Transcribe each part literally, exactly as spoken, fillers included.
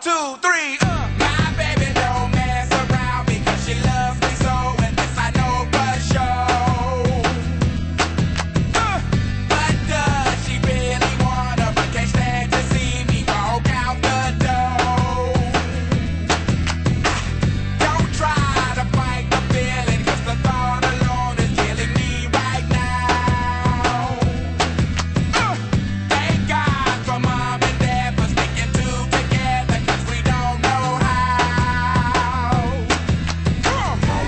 two, three, uh. My baby don't mess around because she loves me so, and this I know for sure. Uh. But does she really wanna, but can't stand to see me walk out the door? Don't try to fight the feeling, cause the thought alone is killing me right now. Uh. Thank God for mom and dad for sticking two together, cause we don't know how. Come on.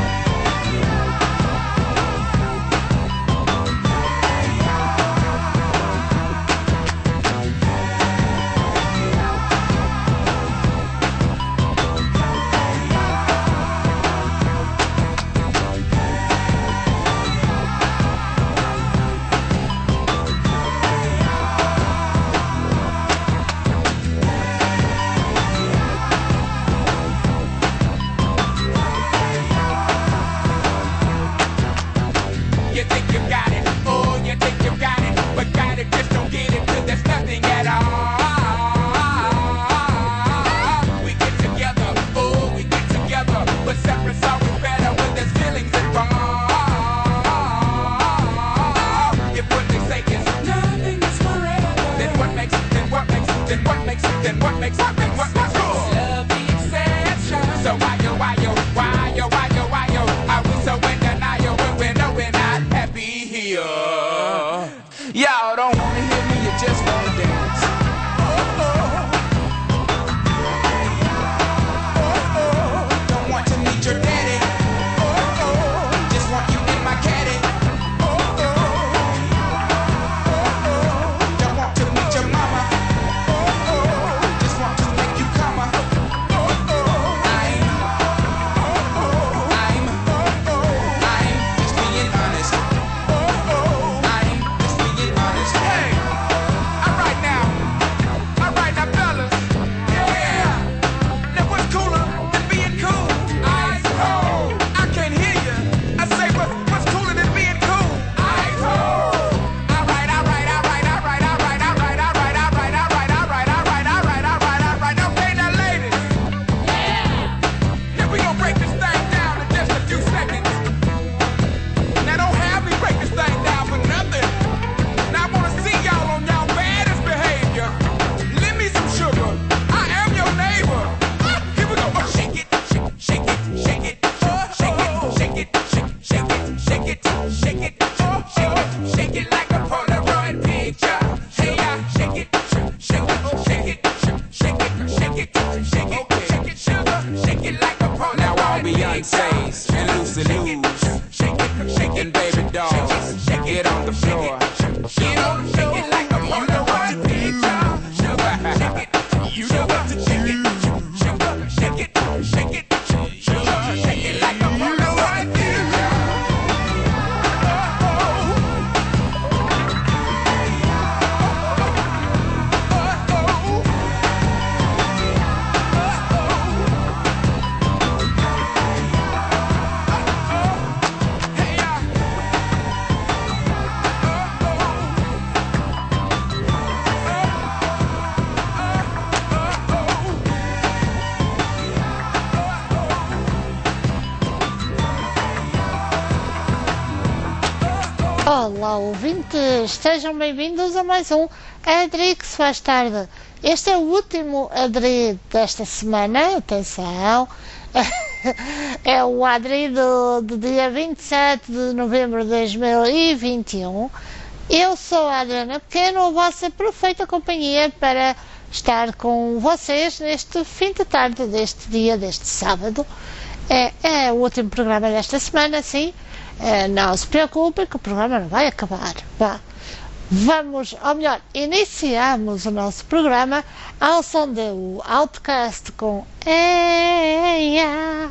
You think you got it, oh, you think you got it, but got it, just don't get it, cause there's nothing at all. We get together, oh, we get together, but separate's always better when there's feelings involved. If what they say is nothing is forever, then what makes it, then what makes it, then what makes it, then what makes it, then what makes it? Love the exception. So why yo, why yo, why yo, why yo, why yo, are we so in denial when we know we're not happy here? Y'all don't wanna hear me, you just wanna dance. Don't want to meet your daddy. Just want you in my caddy. Don't want to meet your mama. Just want to make you come. I'm, I'm, I'm just being honest. I'm just being honest. Hey, alright now, alright now, fellas. Yeah, now what's cooler than being cool? Ice cold. I can't hear you. I say what, what's cooler than being cool? Ice cold. Alright, alright, alright, alright, alright, alright, alright, alright, alright, alright, alright, alright, alright, alright. Okay, now ladies. Yeah. Here we gonna break this thing down in just a few seconds. Now don't have me break this thing down for nothing. Now I wanna see y'all on y'all baddest behavior. Lend me some sugar. I am your neighbor. Ah, here we go. Oh, shake it, shake, shake it, shake it, shake it, shake it, shake, shake it, shake it, shake it, shake it, shake it like a Polaroid picture. Hey, yeah, shake it, shake, shake it, shake it, shake it, shake it, shake it, shake it, sugar, shake it like a Polaroid picture. Now all Beyonce's and Lucy Lou's, shaking baby dolls, get on the floor, get on the floor, like a Polaroid picture. Sugar, shake it, you know what to shake it, sugar, shake it, shake it, sugar, shake it like a Polaroid picture. Hey, yeah. Olá, ouvintes! Sejam bem-vindos a mais um Adri que se faz tarde. Este é o último Adri desta semana, atenção, é o Adri do, do dia vinte e sete de novembro de dois mil e vinte e um. Eu sou a Adriana Pequeno, a vossa perfeita companhia para estar com vocês neste fim de tarde deste dia, deste sábado. É, é o último programa desta semana, sim. É, não se preocupem que o programa não vai acabar. Vá. Vamos, ou melhor, iniciamos o nosso programa ao som do Outcast com Eia,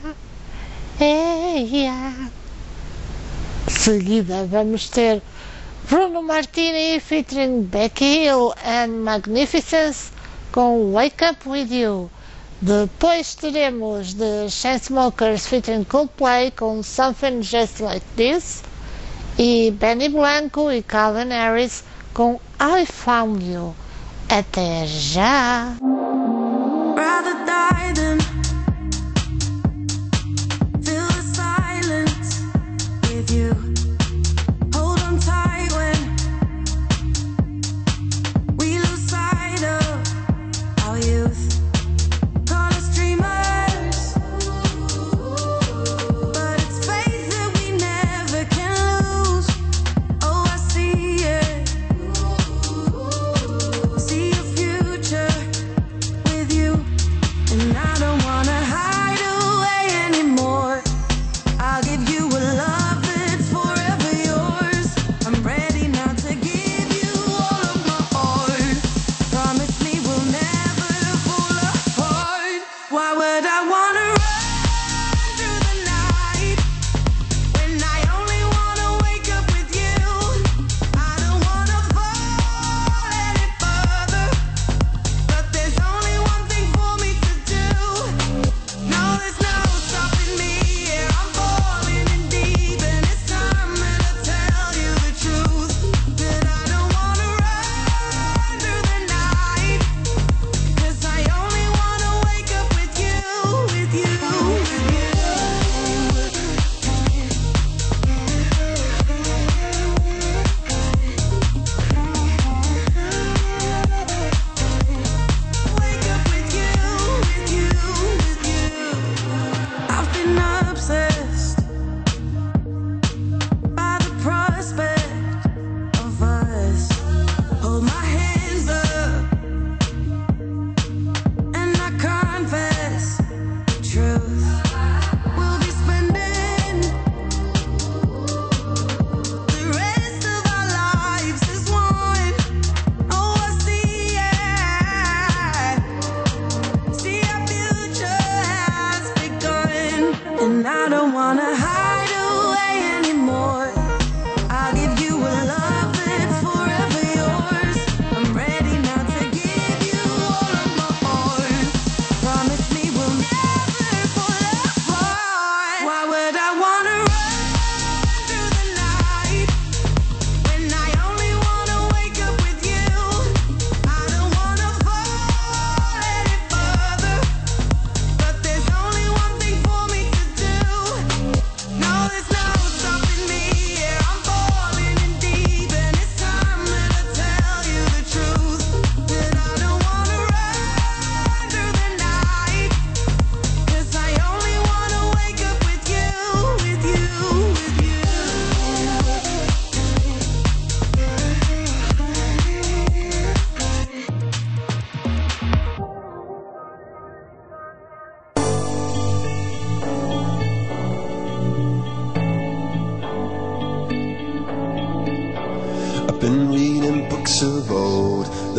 Eia. Seguida vamos ter Bruno Martini featuring Becky Hill and Magnificence com Wake Up With You. Depois teremos The Chainsmokers featuring Coldplay com Something Just Like This e Benny Blanco e Calvin Harris com I Found You. Até já! Right.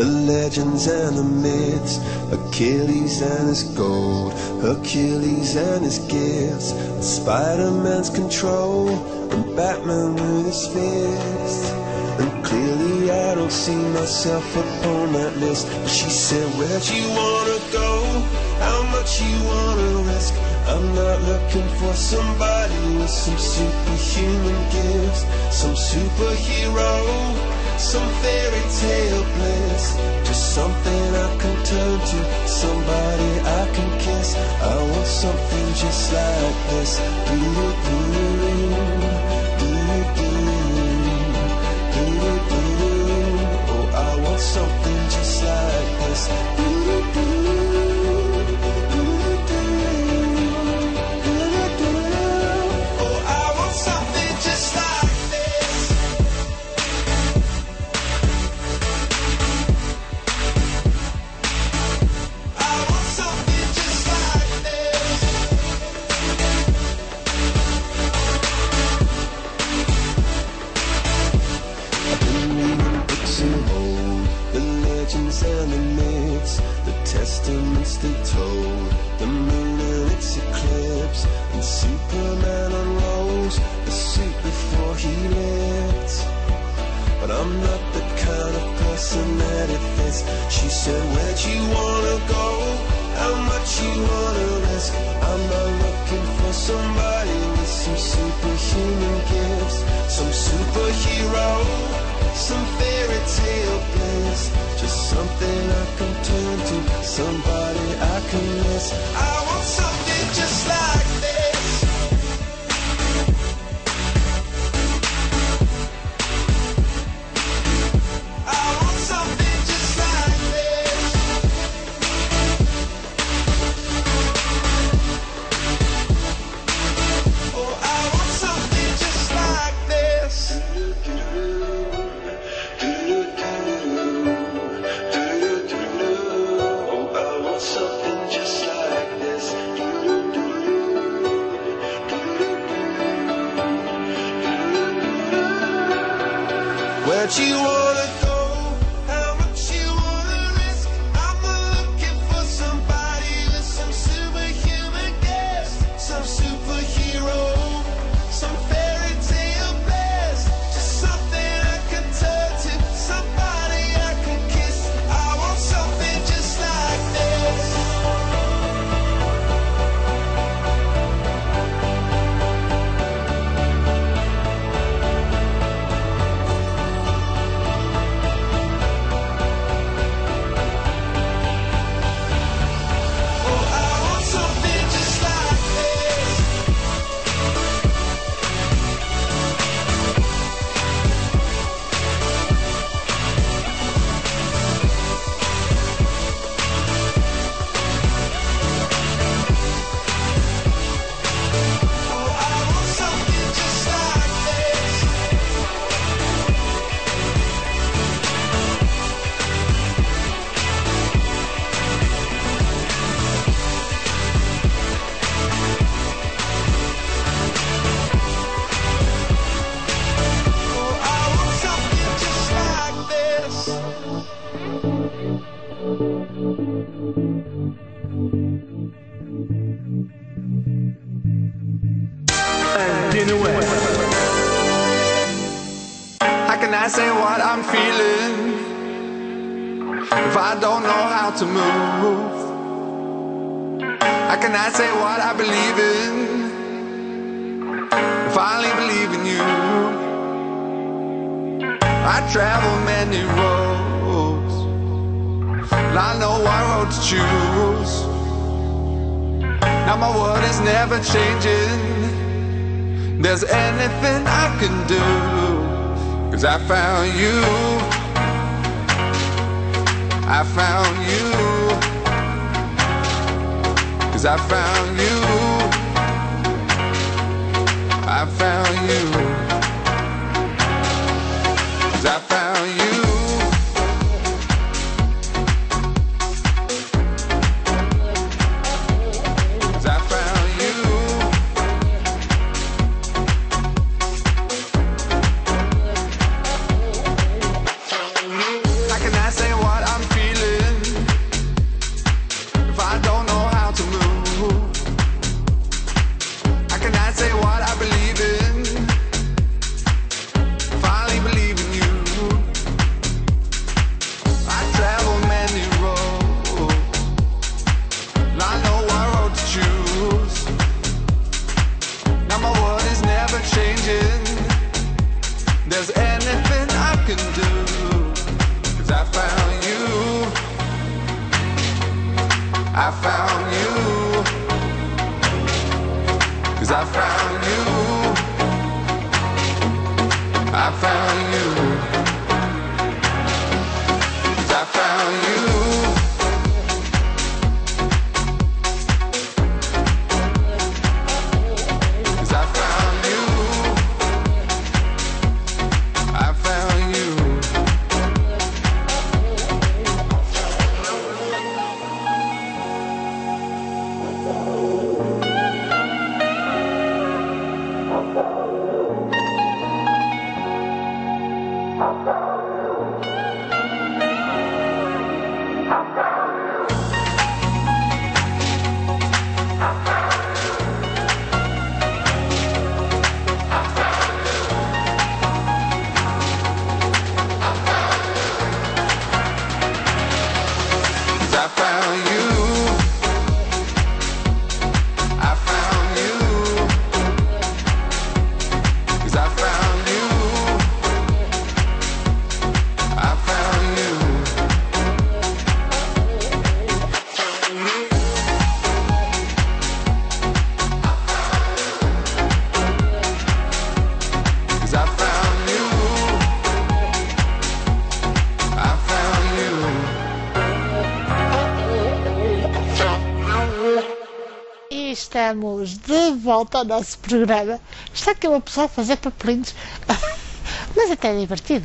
the legends and the myths, Achilles and his gold, Hercules and his gifts, Spider-Man's control, and Batman with his fists. And clearly I don't see myself upon that list. But she said, where'd you wanna go? How much you wanna risk? I'm not looking for somebody with some superhuman gifts, some superhero, some fairy tale bliss. Just something I can turn to, somebody I can kiss. I want something just like this. Do-do-do, do-do-do. Oh, I want something just like this. Oh, I want something just like this. I want something just like this. I've been reading books and old, the legends and the myths, the testaments they told, the moon and its eclipse, and Superman unrolls the suit before he lived. But I'm not the kind of person that it fits. She said, where'd you wanna go? How much you wanna risk? I'm not looking for somebody with some superhuman gifts, some superhero, some fairy tale bliss. Just something I can turn to, somebody I can miss. I want something just like this. I want something just like this. Oh, I want something just like this. Oh, I want something just like this. Where'd you wanna go? How much you wanna risk? I'm not looking for somebody with some superhuman gifts, some superhero, some fairy tale bliss. Just something I can turn to, somebody I can kiss. I want something just like this. Oh, I want something just like this. Oh, I want something just like this. Oh, I want something just like this. How can I say what I'm feeling if I don't know how to move? How can I say what I believe in if I only believe in you? I travel many roads, and I know what road to choose. Now my world is never changing. There's anything I can do, 'cause I found you. I found you. 'Cause I found you. I found you. 'Cause I found you. 'Cause I found you. How can I say what I'm I found you. 'Cause I found you. I found you. 'Cause I found you. 'Cause I found you. I found you. Estamos de volta ao nosso programa. Está aqui uma pessoa a fazer papelinhos, mas até é divertido.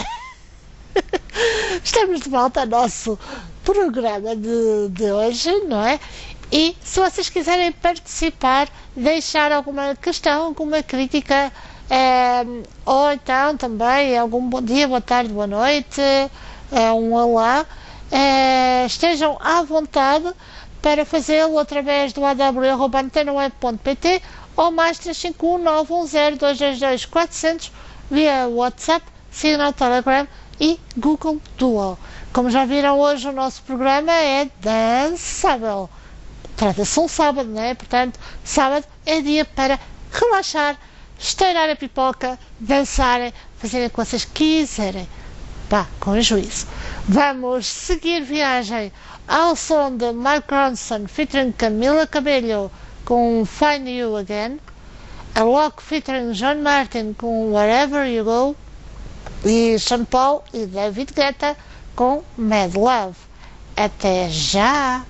Estamos de volta ao nosso programa de, de hoje, não é? E se vocês quiserem participar, deixar alguma questão, alguma crítica, é, ou então também algum bom dia, boa tarde, boa noite, é, um olá, é, estejam à vontade para fazê-lo através do a w arroba antena web ponto p t ou mais três cinco um nove um zero dois dois dois quatro zero zero via WhatsApp, Signal, Telegram e Google Duo. Como já viram, hoje o nosso programa é dançável. Trata-se de um sábado, não é? Portanto, sábado é dia para relaxar, estourar a pipoca, dançarem, fazerem o que vocês quiserem. Pá, com juízo. Vamos seguir viagem ao som de Mark Ronson featuring Camila Cabello com Find You Again, a Lock featuring John Martin com Wherever You Go e Sean Paul e David Guetta com Mad Love. Até já!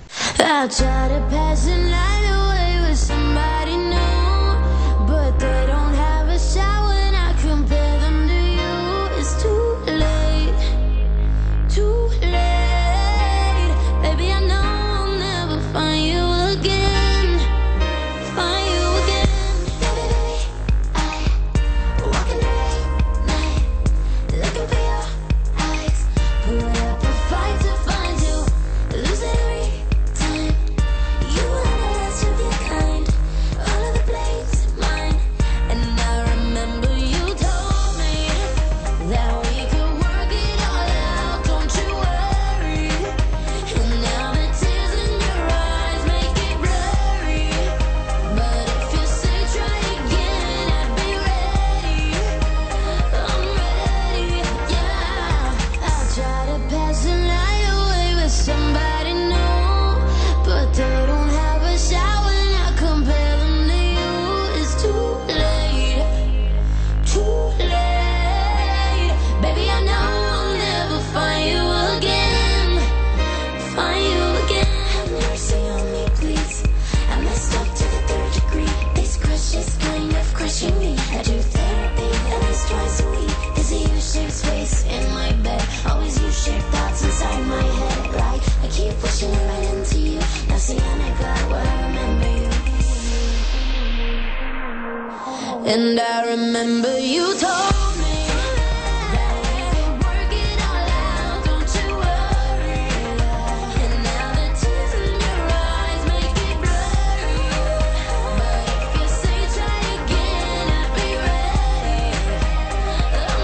And I remember you told me that we could work it all out, don't you worry. And now the tears in your eyes make it blurry. But if you say try again, I'll be ready. I'm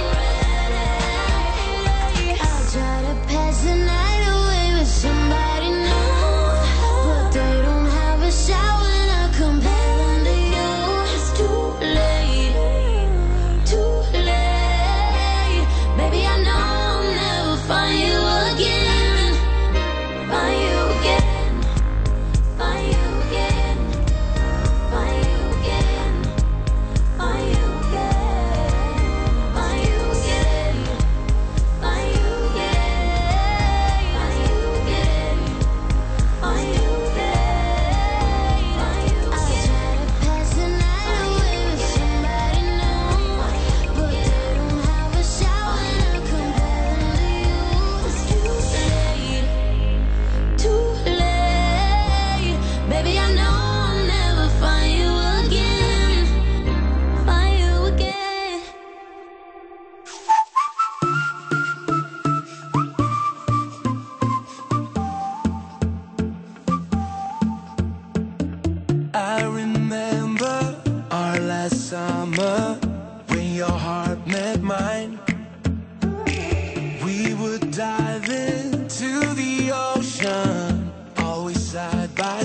ready. I'll try to pass the night away with somebody new, but they don't have a shower and I compare them to you. It's too late. Too late.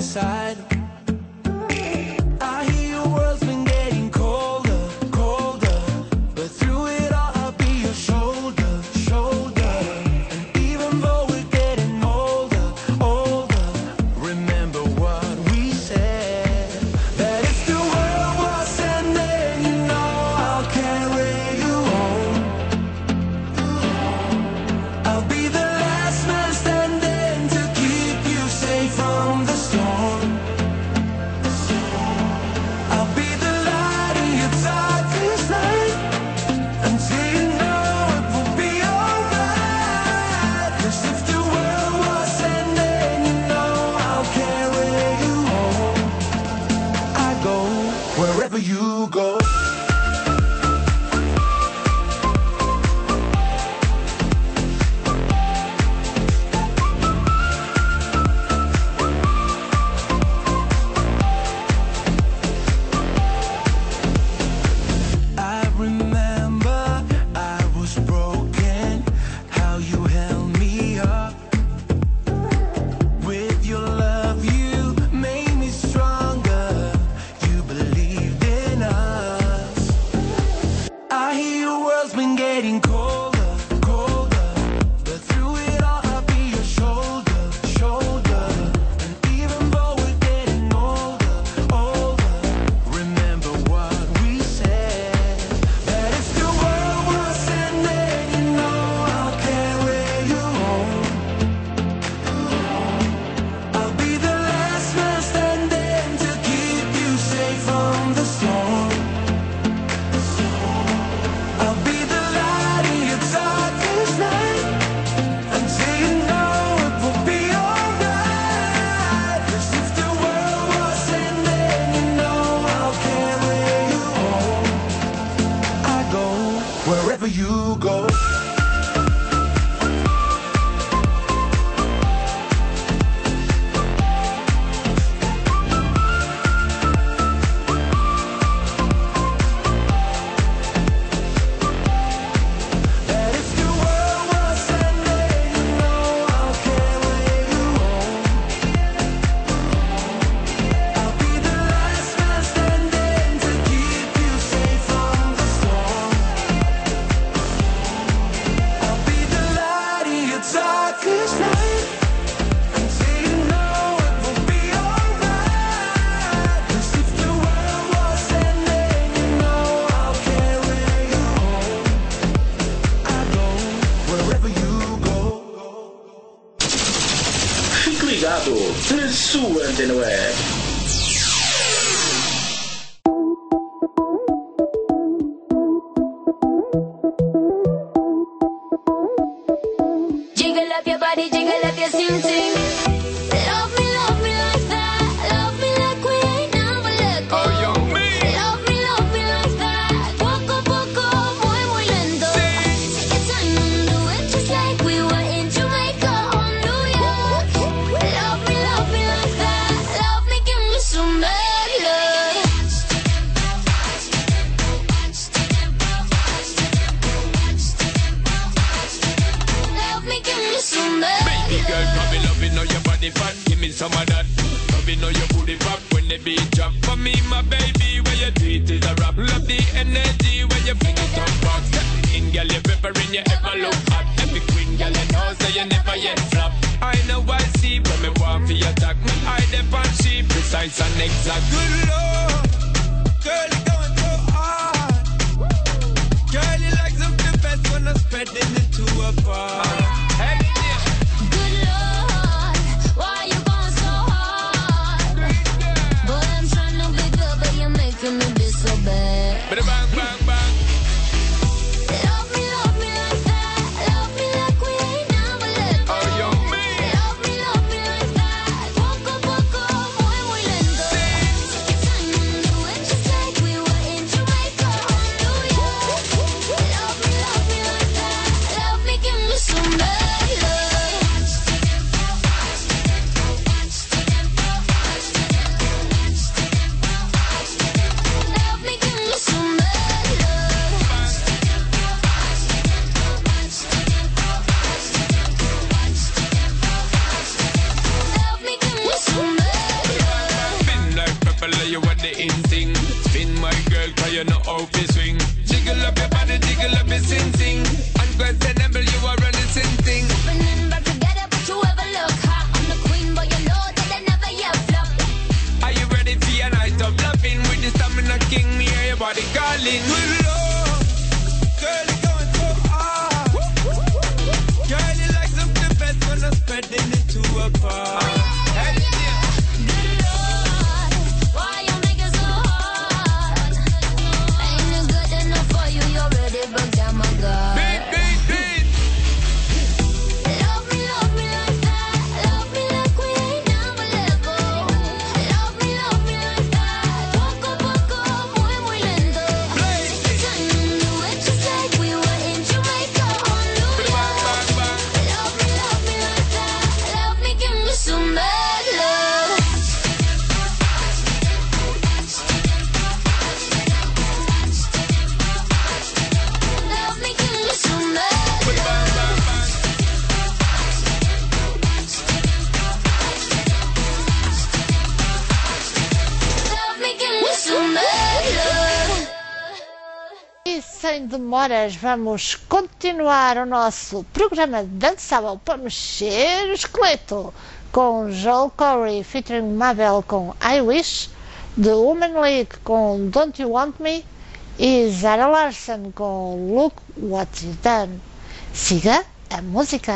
side. I hear your world's been getting colder, colder, but through it all I'll be your shoulder, shoulder. And even though we're getting older, older, remember what we said, that if the world was ending, you know I'll carry you home. I'll be the last man standing to keep you safe from the storm. I'll be the light in your darkest night, until you know it will be alright. 'Cause if the world was ending, you know I'll carry you home. I go wherever you go. I remember I was broken, how you held me up. With your love you made me stronger, you believed in us. I hear your world's been getting colder, colder, but through it all I'll be your shoulder, shoulder. And even though we're getting older, older, remember what we said, that if the world was ending, you know I'll carry you home. I'll be the last man standing to keep you safe from the storm. I'll be the light in your darkest night, until you know it will be alright. 'Cause if the world was ending, you know I'll carry you home. I go wherever you go. That if the world was ending, you know I'll carry you home. I'll be the last man standing to keep you safe from the storm. I'll be the light in your darkest night, until you know it will be alright. 'Cause if the world was ending, you know I'll carry you home. I go wherever you go. Fique ligado, sua Antena Web. Jiggle up your body, jiggle up your sing sing. Love me, love me like that. Love me like we ain't never let go. Oh, yo, me. Love me, love me like that. Poco, poco, muy, muy lento. Take your time and do it just like we were in Jamaica or New York. Love me, love me like that. Love me, give me some bad love. Love me, give me some bad Baby girl, probably loving all your body fat. Give me some of that. Loving all your booty pop when the beat drop. For me, my baby, where you do it is a rap. Love the energy when you fling it up back. Step in, girl, you peppering, you ever look hot. Every queen, girl, you know, so you never yet flop. I know I see when me want for your attack. Me eye them on she precise and exact. Good lord, girl, you going so hard. Girl, you like something the best when I'm spreading it to a bar. Hey, yeah. Good Lord, why you going so hard? Boy, I'm trying to be good, but you're making me be so bad. Bada bang, bang, bang. Love me, love me like that. Love me like we ain't never let go. Oh, yo, me. Love me, love me like that. Poco, poco, muy, muy lento. Take your time and do it just like we were in Jamaica or New York. Love me, love me like that. Love me, give me some you know how to swing. Jiggle up your body, jiggle up your sing sing. Unquestionable, you are running sin thing. Happening back together, but you ever look hot. I'm the queen, but you know that I never yet flop. Are you ready for your night of loving? With the stamina king, me hear your body calling. With love, girl, you're going so hard. Girl, you like some the best when I'm spreading it to a bar. Hey, yeah. Good Lord, why you make it so hard? Ain't it good enough for you? You already broke down my guard. Beat, beat, beat. Love me, love me like that. Love me like we ain't never let go. Love me, love me like that. Poco, poco, muy, muy lento. Take your time and do it just like we were in Jamaica on New York. Love me, love me like that. Love me, give me some bad love. Love me, give me some bad love. Love me, give me some bad love. E sem demoras vamos continuar o nosso programa dançável para mexer o esqueleto com Joel Corey featuring Mabel com I Wish, The Woman League com Don't You Want Me e Zara Larsson com Look What You've Done. Siga a música.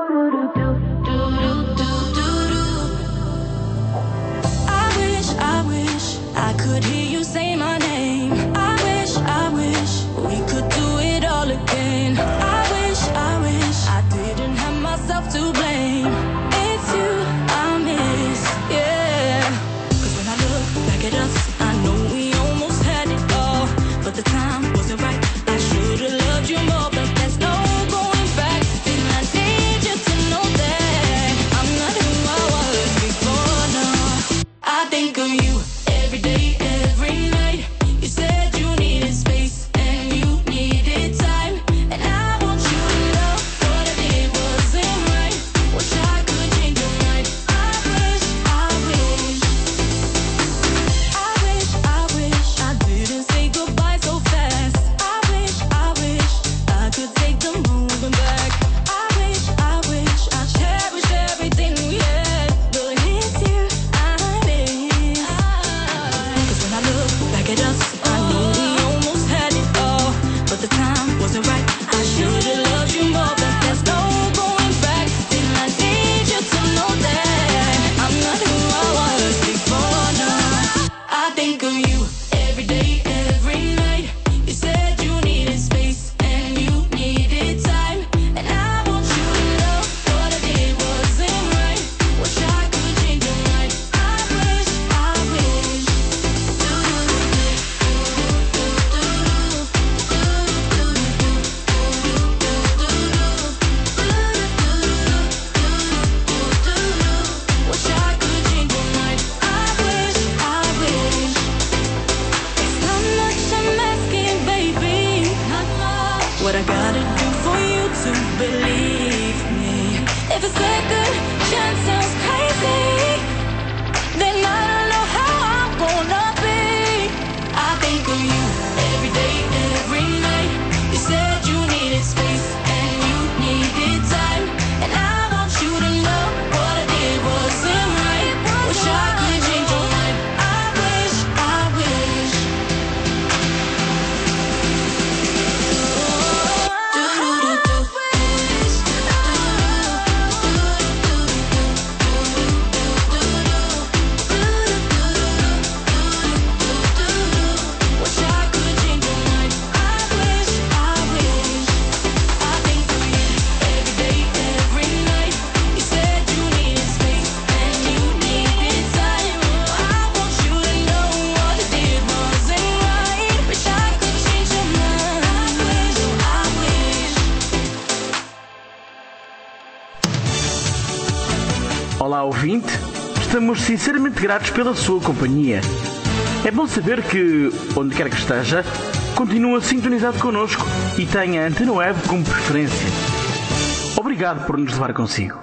I wish, I wish I could hear you say my name. I wish, I wish we could do it all again. I wish, I wish I didn't have myself to blame. It's you I miss, yeah. 'Cause when I look back at us, I know we almost had it all, but the time wasn't right. I should've loved you more, but there's no going back. And I need you to know that I'm not who I was before, no. I think of you every day, every night. You said you needed space and you needed time, and I want you to know what I did wasn't right. Wish I could change your mind. I wish, I wish, I wish, I wish I didn't say goodbye so fast. I wish, I wish I could take the moving back. I wish, I wish I cherished everything we had, but it's you I miss. 'Cause when I look back at us, I know we almost had it all, but the time wasn't right. I should've loved you more, but there's no going back. And I need you to know that I'm not who I was before, no. I think of you every day, every night. You said you needed space and you needed time, and I want you to know what I did wasn't right. Wish I could change your mind. I wish, I wish. Wish I could change your mind. I wish, I wish. It's not much I'm asking, baby. Not much. What I gotta do for you to believe me? If a second chance sounds crazy, then I don't know how I'm gonna be. I think of you every day, every night. You said you needed space and you needed time, and I want you to know what I did wasn't right. Wish I could change your mind. I wish, I wish. Wish I could change your mind. I wish, I wish. I think of you every day, every night. You said you needed space and you needed time. I want you to know what I did wasn't right. Wish I could change your mind. I wish, I wish. Olá, ouvinte. Estamos sinceramente gratos pela sua companhia. É bom saber que, onde quer que esteja, continua sintonizado connosco e tenha a Antena Web como preferência. Obrigado por nos levar consigo.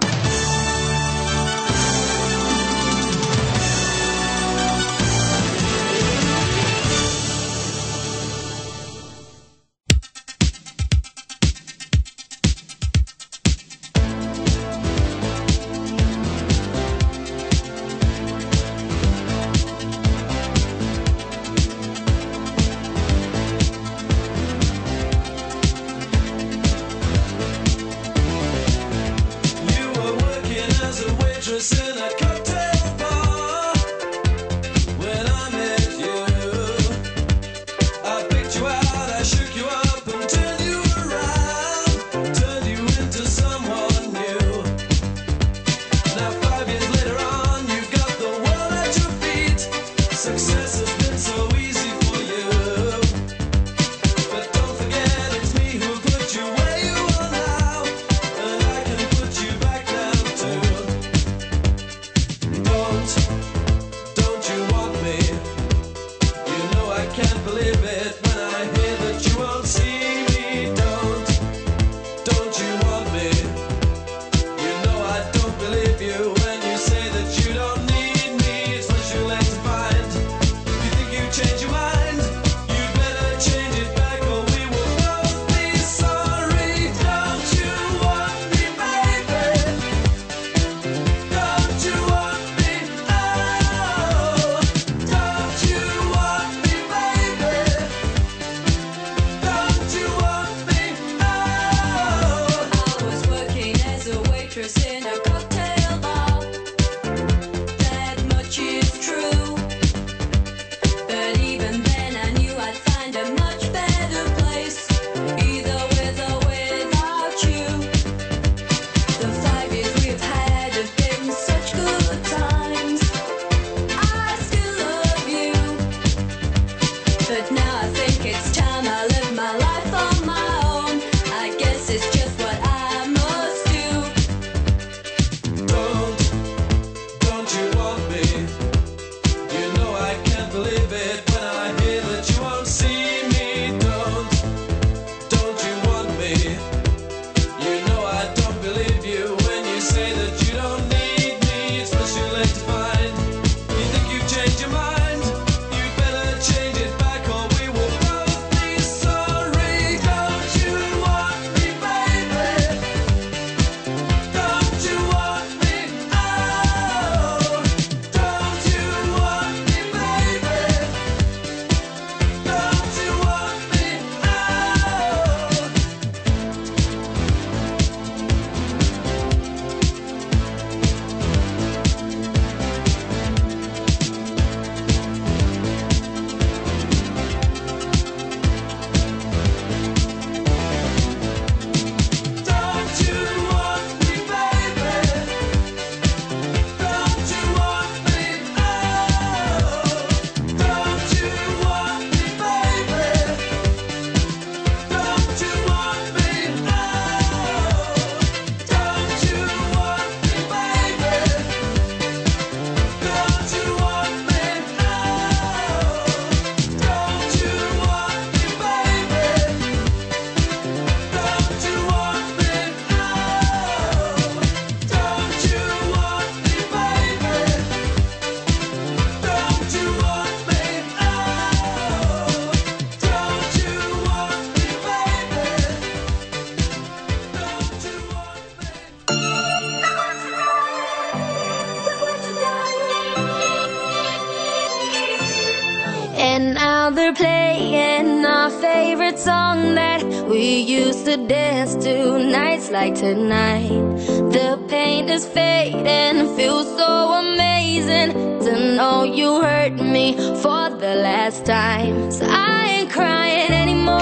And now they're playing our favorite song that we used to dance to nights like tonight. The pain is fading, feels so amazing to know you hurt me for the last time. So I ain't crying anymore.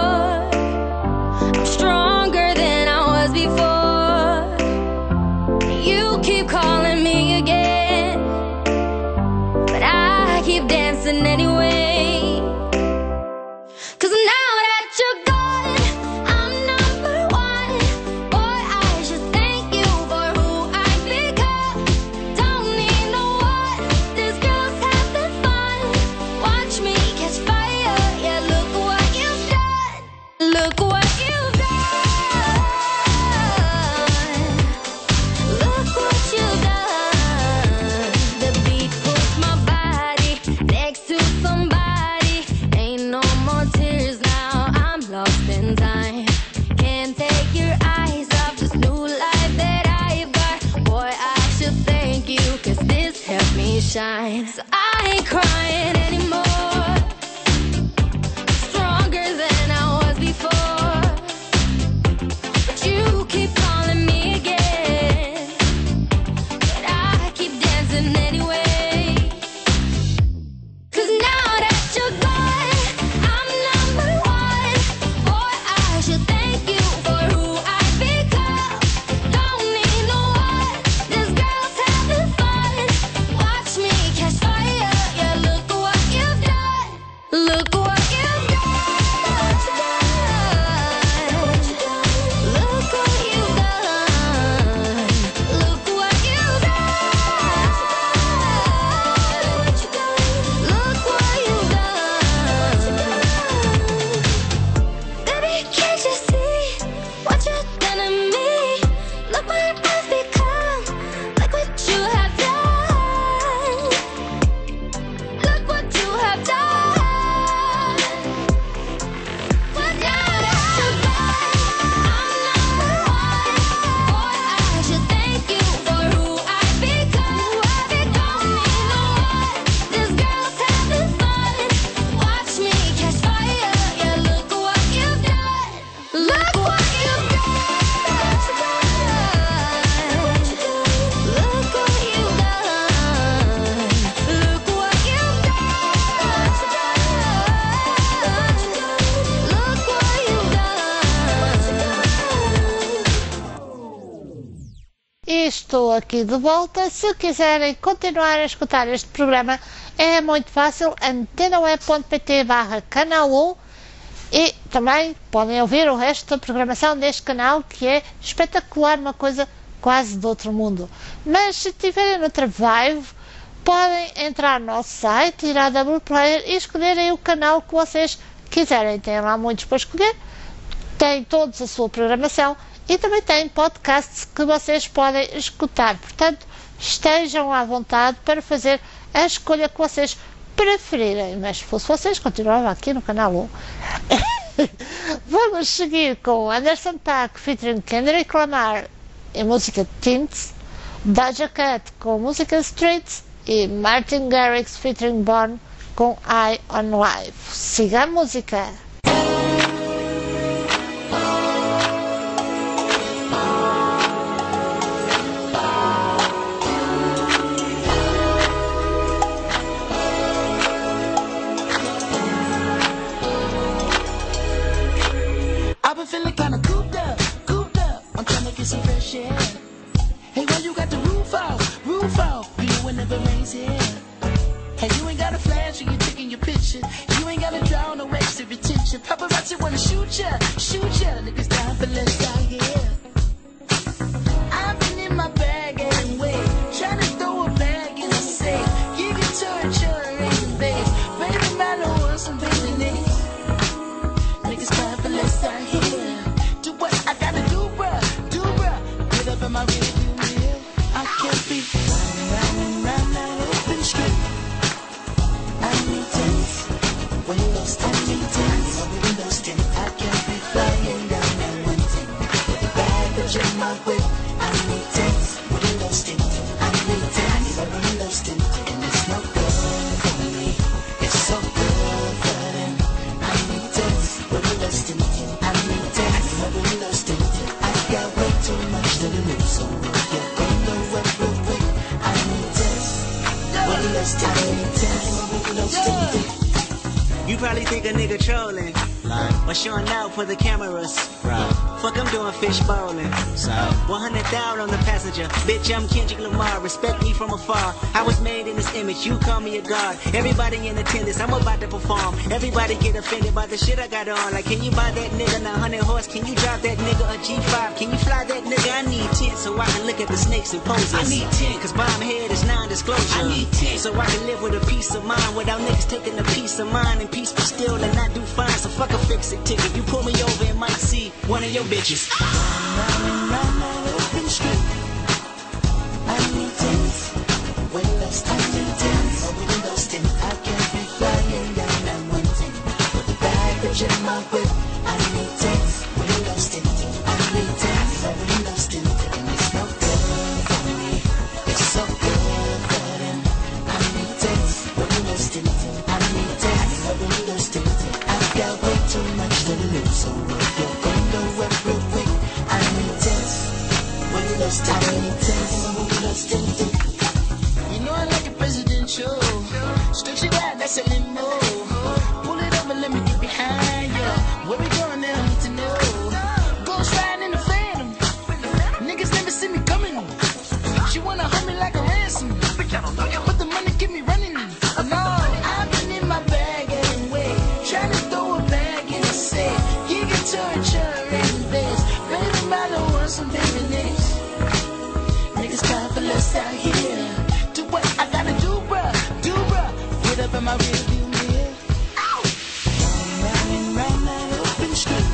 I'm stronger than I was before. You keep calling me again, but I keep dancing anyway. Cause now that you're gone, I'm number one. Boy, I should thank you for who I've become. Don't need no one, this girl's having fun. Watch me catch fire, yeah, look what you've done. Look what you've done. Look what you've done. The beat puts my body next to somebody. Ain't no more tears now, I'm lost in time. Can't take your eyes off this new life that I've got. Boy, I should thank you, cause this helped me shine. So I ain't crying anymore. Stronger than I was before. But you keep calling me again, but I keep dancing anyway. Cause now that you're gone, I'm number one. Boy, I should thank you for who I've become. Don't need no one, this girl's having fun. Watch me catch fire, yeah, look what you've done. Look what you've done. Look what you've done. Look what you've done. Look what you've done. Baby, can't you see what you've done to me? Look what I've become. Look what you have done. Look what you have done. But now that you're gone, I'm number one. Boy, I should thank you for who I've become. Don't need no one, this girl's having fun. Watch me catch fire, yeah, look what you've done. Look what you've done. Look what you've done. Look what you've done. E estou aqui de volta. Se quiserem continuar a escutar este programa, é muito fácil, antena web ponto pt barra canal um, e também podem ouvir o resto da programação deste canal, que é espetacular, uma coisa quase de outro mundo. Mas se tiverem noutra vibe, podem entrar no nosso site, ir à W Player e escolherem o canal que vocês quiserem. Tem lá muitos para escolher, tem todos a sua programação e também tem podcasts que vocês podem escutar. Portanto, estejam à vontade para fazer a escolha que vocês preferirem. Mas se fosse vocês, continuava aqui no canal um. Vamos seguir com Anderson .Paak featuring Kendrick Lamar em música Tints, Doja Cat com música Streets e Martin Garrix featuring Bon com Eye on Life. Siga a música. I've been feeling kinda cooped up, cooped up. I'm trying to get some fresh air. Hey, why you got the roof out, roof out? You know whenever rains here. Hey, you ain't got a flash when you're taking your picture. You ain't gotta draw no extra attention. Paparazzi wanna shoot ya, shoot ya. Niggas down for less out here. I've been in my bag anyway, trying to throw a bag in the safe. Give it to her, children in the base. Baby, man, I want some baby names. Niggas down for less out here. Do what I gotta do, bruh, do bruh. Get up in my rear view mirror. I can't be running round and round that open street. I need tents, windows, I need tents, windows tint. I can't be flying down that one thing with a baggage in my whip. I need tents, windows tint. I need tents, windows tint, and it's no good for me. It's so good You probably think a nigga trolling, or showing out for the cameras. Right. Fuck, I'm doing fish bowling. So, one hundred thousand on the passenger. Bitch, I'm Kendrick Lamar. Respect me from afar. I was made in this image. You call me a god. Everybody in attendance. I'm about to perform. Everybody get offended by the shit I got on. Like, can you buy that nigga nine hundred horse? Can you drive that nigga a G five? Can you fly that nigga? I need ten so I can look at the snakes and poses. I need ten cause bomb head is non-disclosure. I need ten so I can live with a peace of mind without niggas taking a piece of mine and peaceful still and not do fine. So fuck a fix it ticket. You pull me over and might see one of your bitches. Running round that open street. I need tents. Windows, I need tents. Windows tint. I can be flying down that one thing. With the baggage in my whip. I need tents. Windows tint. I need tents. Windows tint. And it's no good for me. It's so good for them. I need tents. Windows tint. I need tents. Windows tint. I've got way too much to lose. So if you're going to work real quick, I need tents. Windows tint. I need tents. Windows tint. You know I like it presidential. Stretch it out, that's a limo. Pull it over, let me get behind you. Where we going, they don't need to know. Ghost riding in the Phantom. Niggas never see me coming. She wanna hold me like a ransom. But the money keep me running. No, I've been in my bag anyway. Trying to throw a bag in the safe. You get to a cherry days. Baby, I don't want some baby names. Niggas time for less out here. Do what I gotta do, bruh, do bruh. Get up in my rear view mirror. Ow! Running round that open street.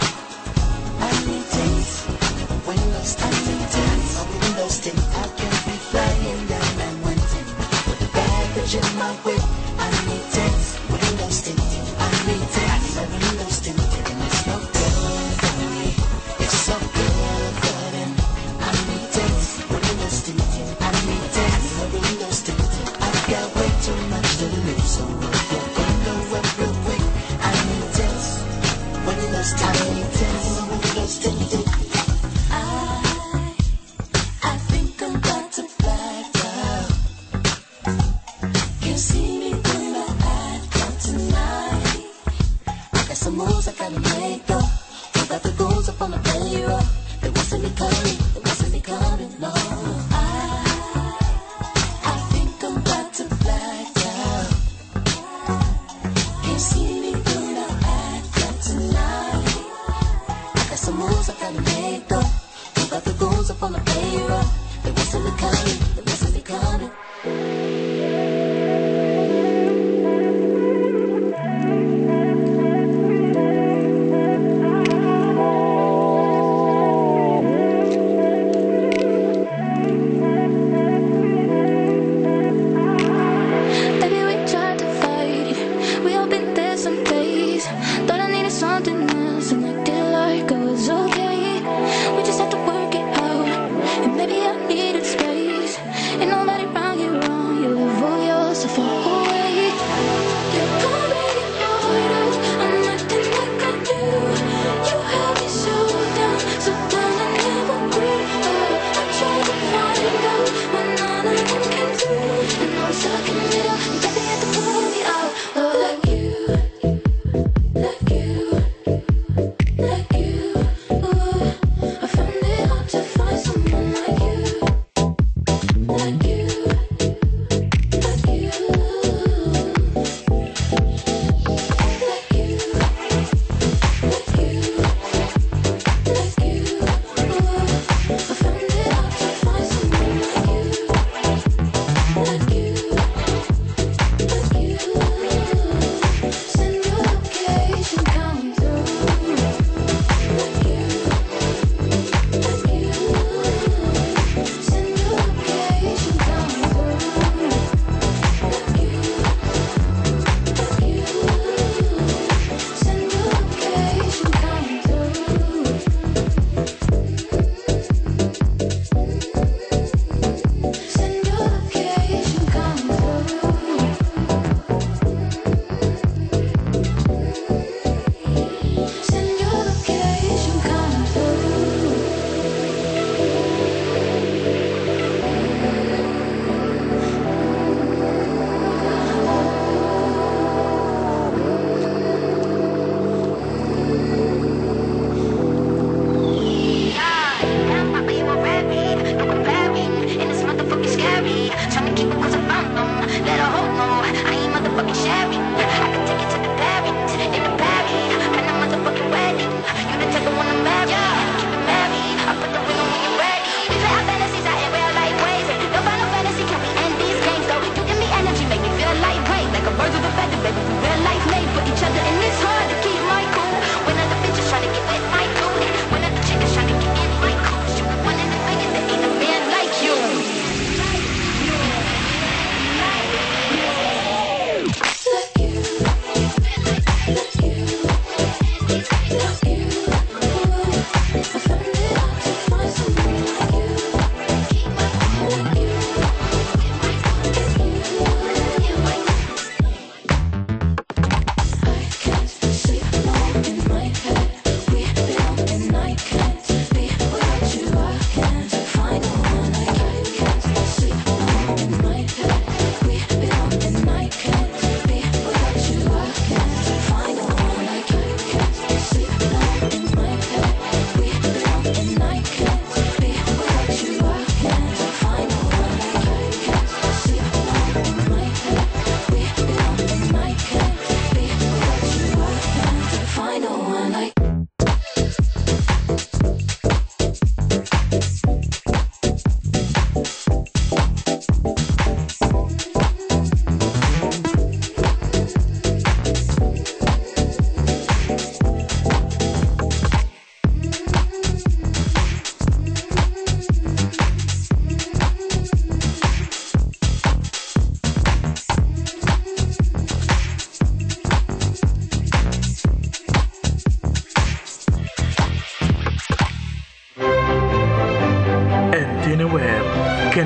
I need tents. Windows, I need tents. Windows tint. I can be flying down that one thing. With the baggage in my whip. I need tents. Windows tint. I need tents. Windows tint. And it's no good for me. It's so good for them. I need tents. Windows tint. I need tents. Windows tint. I've got way too much to lose. So if you're gonna work real quick, I need tents. Windows tint. I need tents. Windows tint. I, I think I'm about to black out. Can't see me when I act out tonight. I got some moves I gotta make though. Don't got the goals up on the payroll. They wasn't me coming, they wasn't me coming, no. I, I think I'm about to black out. Can't see me when I act out tonight. I got some moves I gotta make though. Don't got the goals up on the payroll. They wasn't me coming, they wasn't me coming.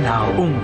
Canal um.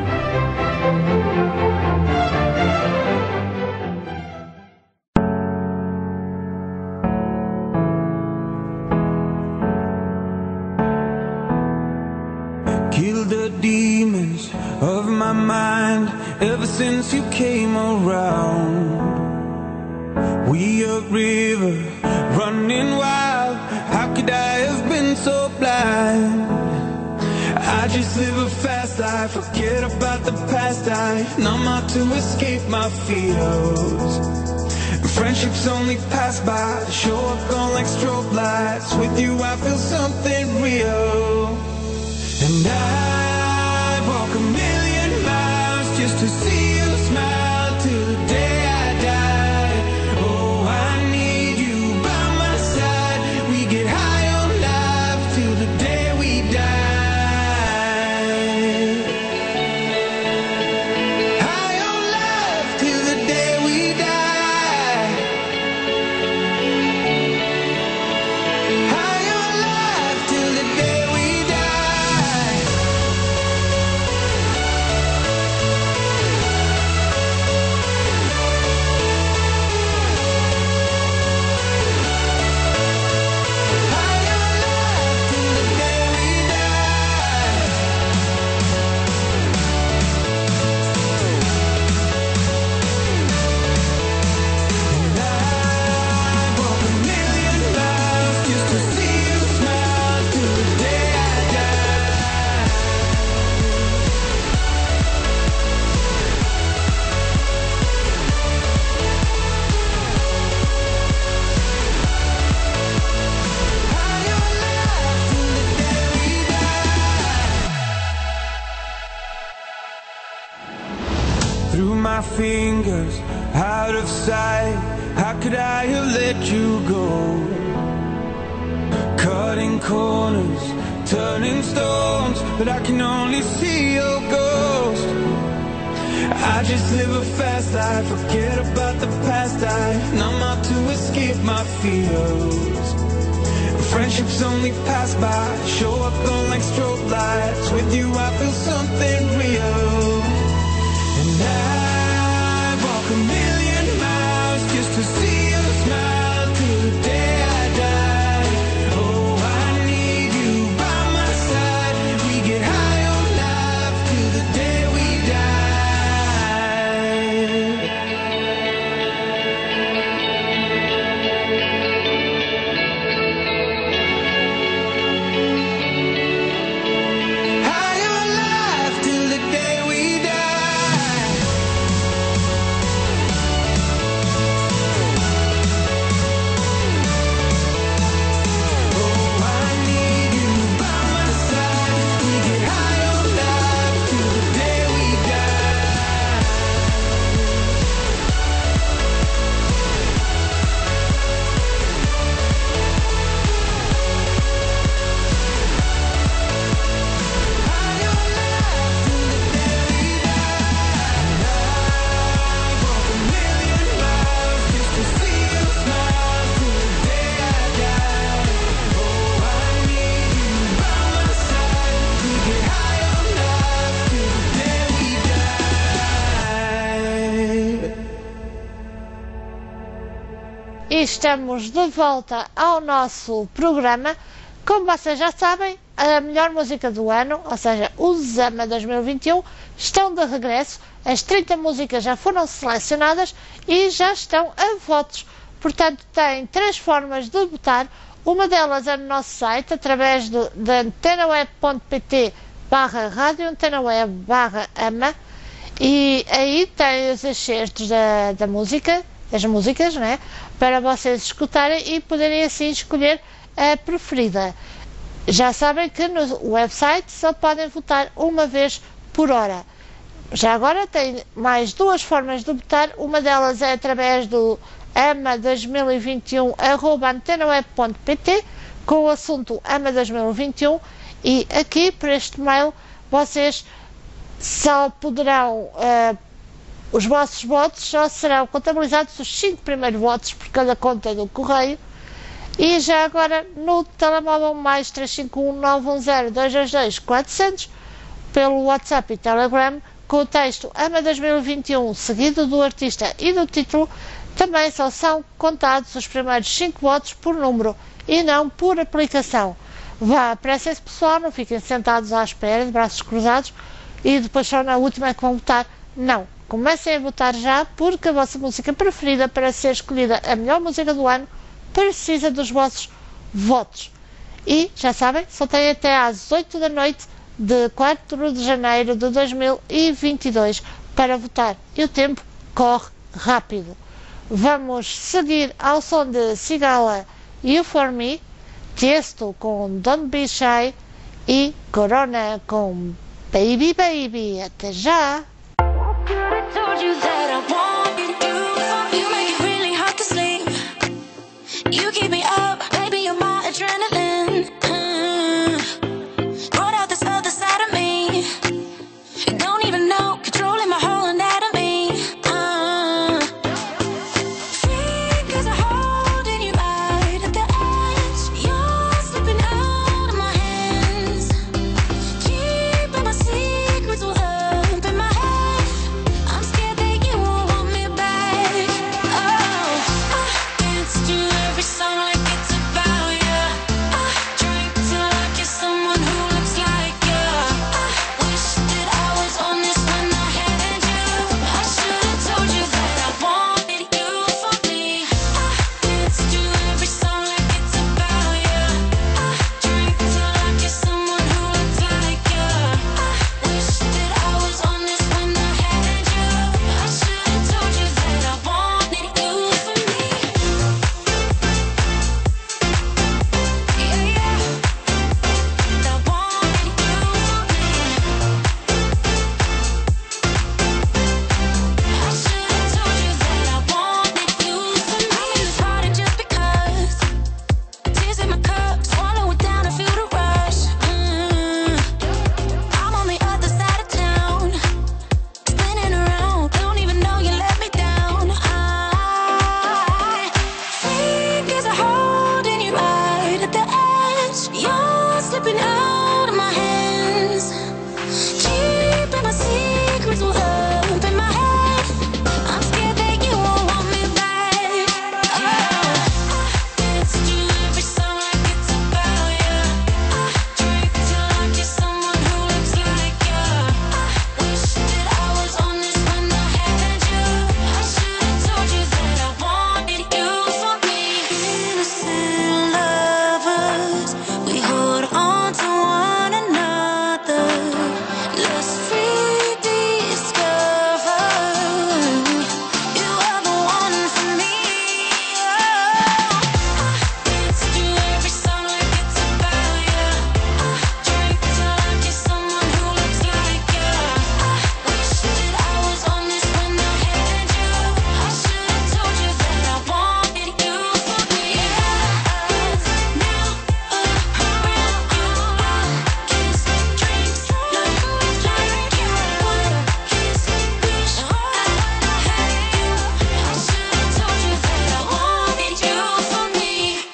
Kill the demons of my mind ever since you came around. We a river running wild. How could I have been so blind? I just live a fast life, forget about the past. I numb out to escape my fears. Friendships only pass by, show up gone like strobe lights. With you I feel something real. And I walk a million miles just to see you smile till the day I die. Oh, I need you by my side. We get high on life till the day we die. High on life till the day we die. High on life till the day we die. Through my fingers, out of sight. How could I have let you go? Cutting corners, turning stones, but I can only see your ghost. I just live a fast life, forget about the past. I numb out to escape my fears. Friendships only pass by, show up gone like strobe lights. With you I feel something real. And I walk a million miles just to see you smile till the day I die. Oh, I need you by my side. We get high on life till the day we die. High on life till the day we die. E estamos de volta ao nosso programa. Como vocês já sabem, a melhor música do ano, ou seja, o Zama dois mil e vinte e um, estão de regresso. As trinta músicas já foram selecionadas e já estão a votos. Portanto, tem três formas de votar. Uma delas é no nosso site, através de, de antenaweb.pt barra rádio, antenaweb barra ama, e aí tem os excertos da, da música, as músicas, né, para vocês escutarem e poderem assim escolher a preferida. Já sabem que no website só podem votar uma vez por hora. Já agora tem mais duas formas de votar. Uma delas é através do ama dois mil e vinte e um arroba antenaweb ponto pt com o assunto ama dois mil e vinte e um, e aqui por este mail vocês só poderão uh, os vossos votos só serão contabilizados os cinco primeiros votos por cada conta do correio. E já agora no telemóvel mais três cinco um nove um zero dois dois dois quatrocentos pelo WhatsApp e Telegram com o texto AMA dois mil e vinte e um, seguido do artista e do título. Também só são contados os primeiros cinco votos por número e não por aplicação. Vá, apressem-se pessoal, não fiquem sentados à espera de braços cruzados e depois só na última é que vão votar. Não, comecem a votar já, porque a vossa música preferida para ser escolhida a melhor música do ano precisa dos vossos votos. E, já sabem, só têm até às oito da noite de quatro de janeiro de dois mil e vinte e dois para votar. E o tempo corre rápido. Vamos seguir ao som de Sigala You For Me, Tiesto com Don't Be Shy e Corona com Baby Baby. Até já! Told you that I wanted you. You make it really hard to sleep. You keep me up, baby, you're my adrenaline. Mm. Brought out this other side of me. You don't even know, controlling my whole anatomy. Uh. Fingers are holding you right at the edge. You're slipping out of my hands. Keeping my secrets all up in my head. I'm scared that you won't want me back. Oh, I dance to every song like it's about you. I drink till I kiss someone who looks like you. I wish that I was on this when I had you. I should've told you that I wanted you for me. I dance to every song like it's about you. I drink till I kiss someone who looks like you. I wish that I was on this when I had you. I should've told you that I wanted you for me. Yeah, yeah. That I wanted you for me. I should've told you that I wanted you for me. I'm in this party just because. Tears in my cup, swallow it down and feel the rush. Mm. I'm on the other side of town, spinning around, don't even know you let me down. I fingers are holding you right at the edge. You're slipping out of my hands, keeping my secrets all up in my head. I'm scared that you won't want me back. Oh, I dance to every song like it's about you. I drink till I kiss someone who looks like you. I wish that I was on this when I had you. I should've told you that I wanted you for me. Innocent lovers, we hold on to one another. Let's rediscover. You are the one for me. Oh, I dance to every song like it's about you. I drink till I kiss someone who looks like you. I wish that I was on this when I had you. I should've told you that I wanted you for me. Now, uh, around you, I kiss, dreams, look like you. One kiss, wish I had you. I should've told you that I wanted you for me.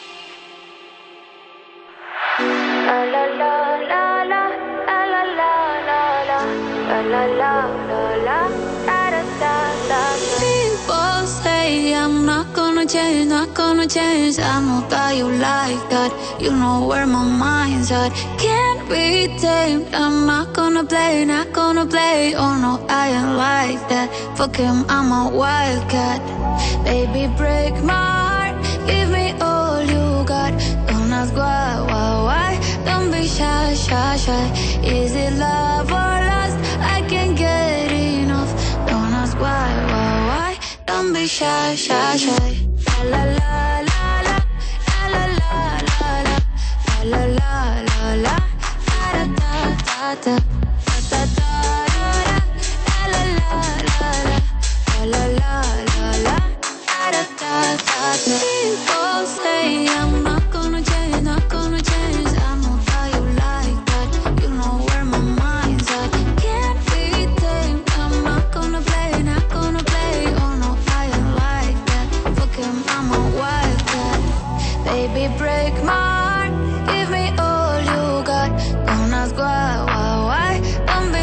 La la la la la, la la la la la, la la la la la, da da da da. People say I'm not gonna change, not gonna change. I know that you like that. You know where my mind's at. Can't be tamed. I'm not gonna play, not gonna play. Oh no, I ain't like that. Fuck him, I'm a wildcat. Baby, break my heart. Give me all you got. Don't ask why, why, why. Don't be shy, shy, shy. Is it love or lust? I can't get enough. Don't ask why, why, why. Don't be shy, shy, shy. La la la la la, la la la la la, la la la la, da da da da, da da da da, la la la la, la la la la, da da da da. People say I'm not gonna change, not gonna change. I know that you like that. You know where my mind's at. Can't be tamed. I'm not gonna play, not gonna play. Oh no, I ain't like that. Fuck him, I'm a wildcat. Baby, break my heart. Give me all you got. Don't ask why, why, why. Don't be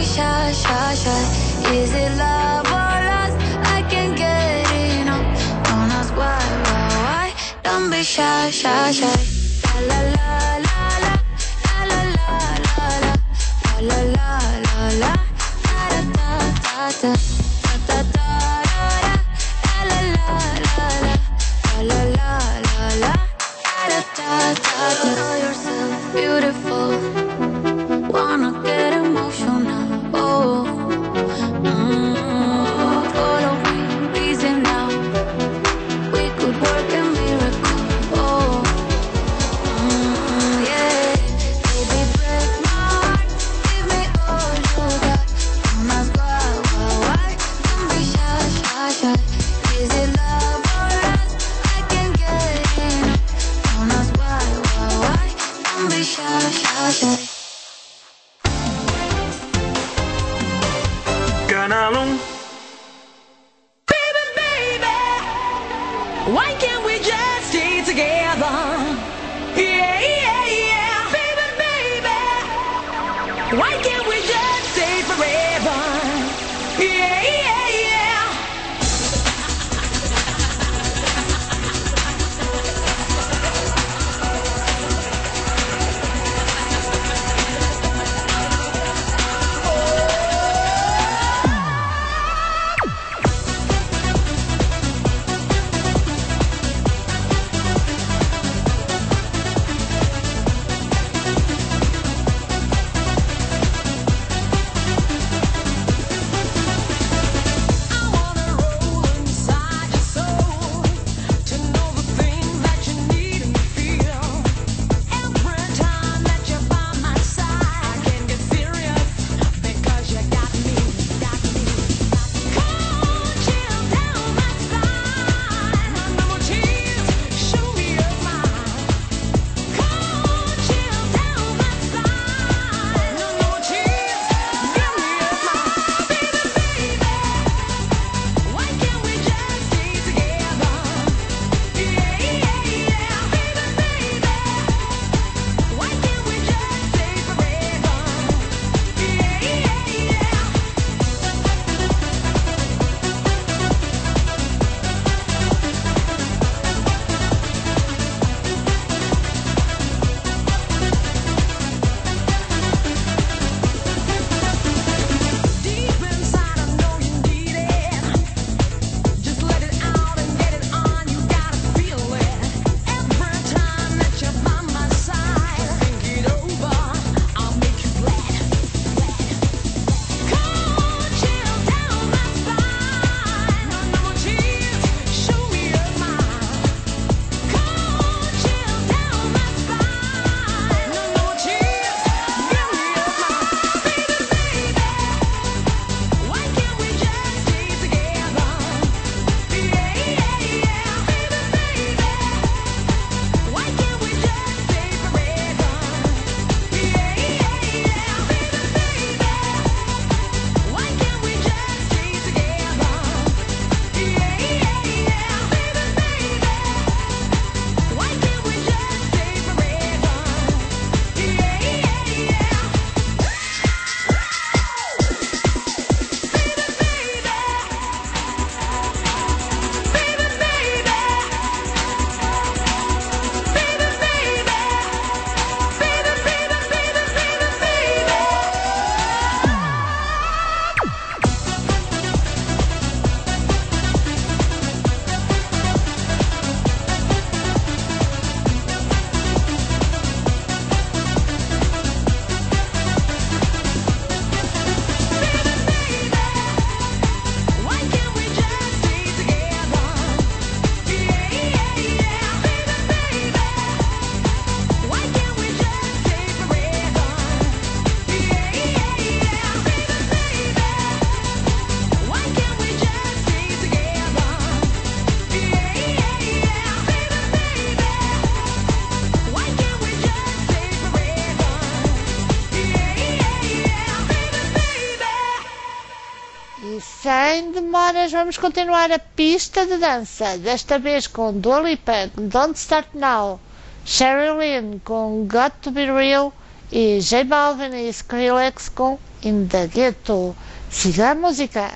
shy, shy, shy. La la la la la la la la la la la la la da da da da da da da la la la la la la la la da da da da. Know yourself beautiful. Wanna get emotional. Oh, mm, follow me, reason now. We could work a miracle. Oh, mm, yeah. Baby, break my heart. Give me all you got. Don't ask why, why, why. Don't be shy, shy, shy. Is it love or lust? I can't get enough. Don't ask why, why, why. Don't be shy, shy, shy. Canal um. Baby, baby, why can't we just stay together? Yeah, yeah, yeah. Baby, baby, why can't we just stay forever? Yeah, yeah, yeah. Sem demoras, vamos continuar a pista de dança, desta vez com Dua Lipa, Don't Start Now, Sheryl Lynn com Got to Be Real e J Balvin e Skrillex com In the Ghetto. Siga a música.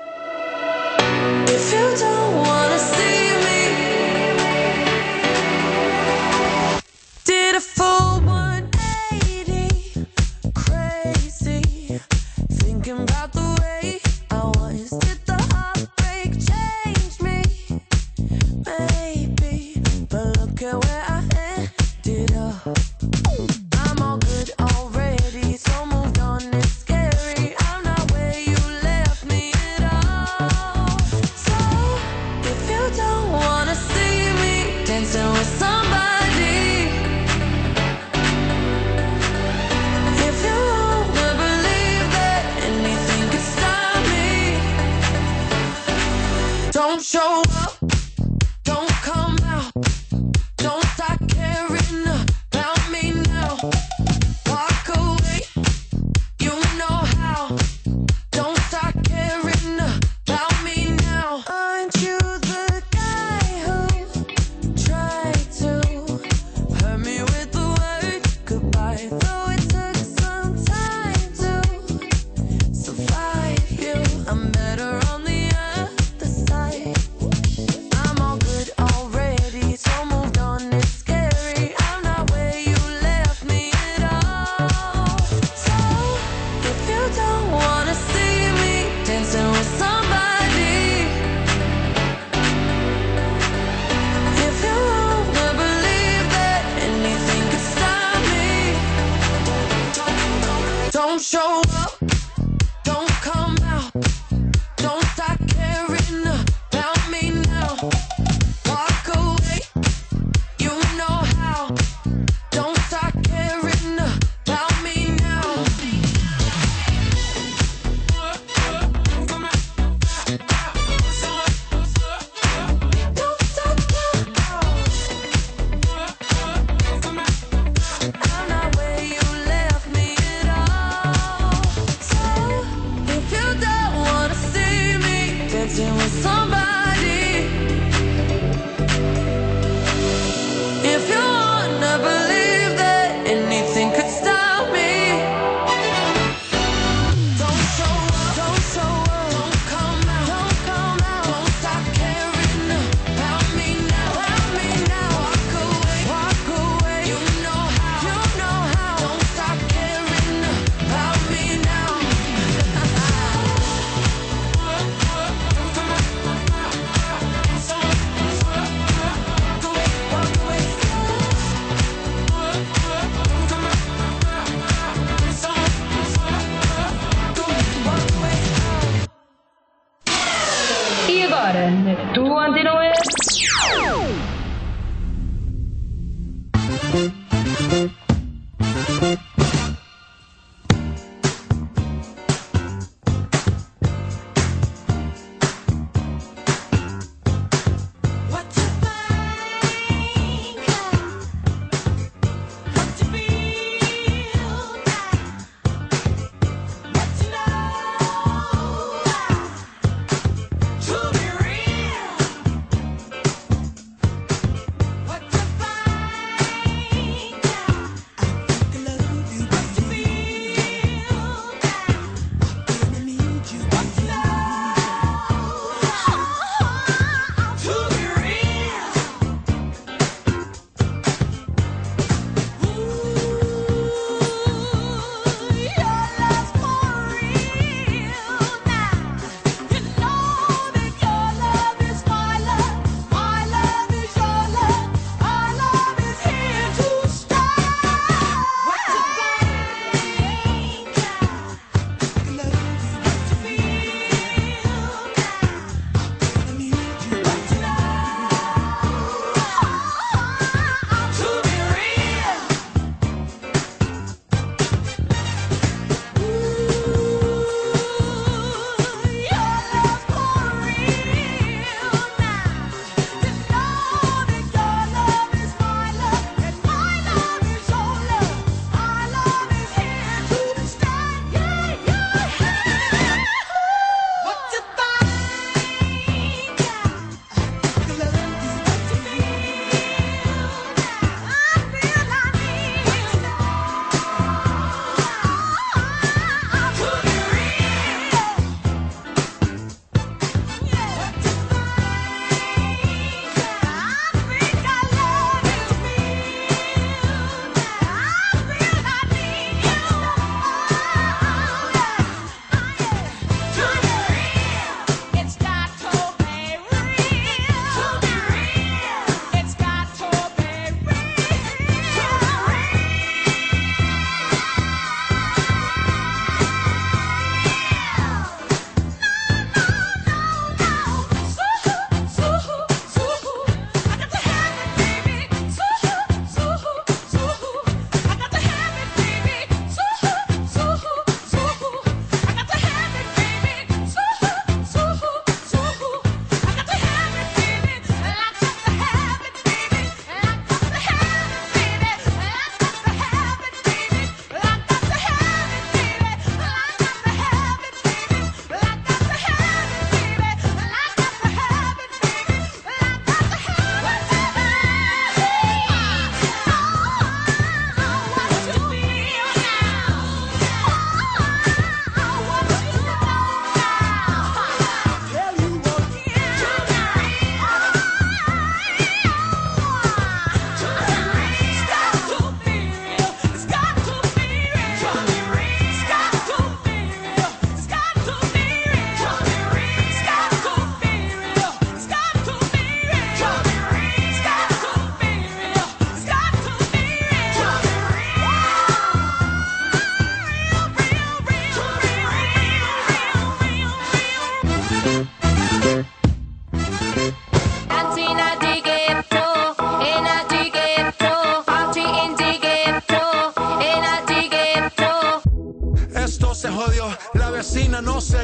If you don't wanna see me, show up, don't come out, don't start caring about me now. Walk away, you know how. Don't start caring about me now. Aren't you the guy who tried to hurt me with the word goodbye? Though it took some time to survive you, I'm better on the other side. I'm all good already, so moved on, it's scary. I'm not where you left me at all. So if you don't wanna see me dancing with somebody, if you wanna believe that anything could stop me, don't show up, don't come out, don't start caring about me now. Walk away, you know how. Don't start caring about me now. Don't start caring. I'm not where you left me at all. So if you don't wanna see me dancing with somebody,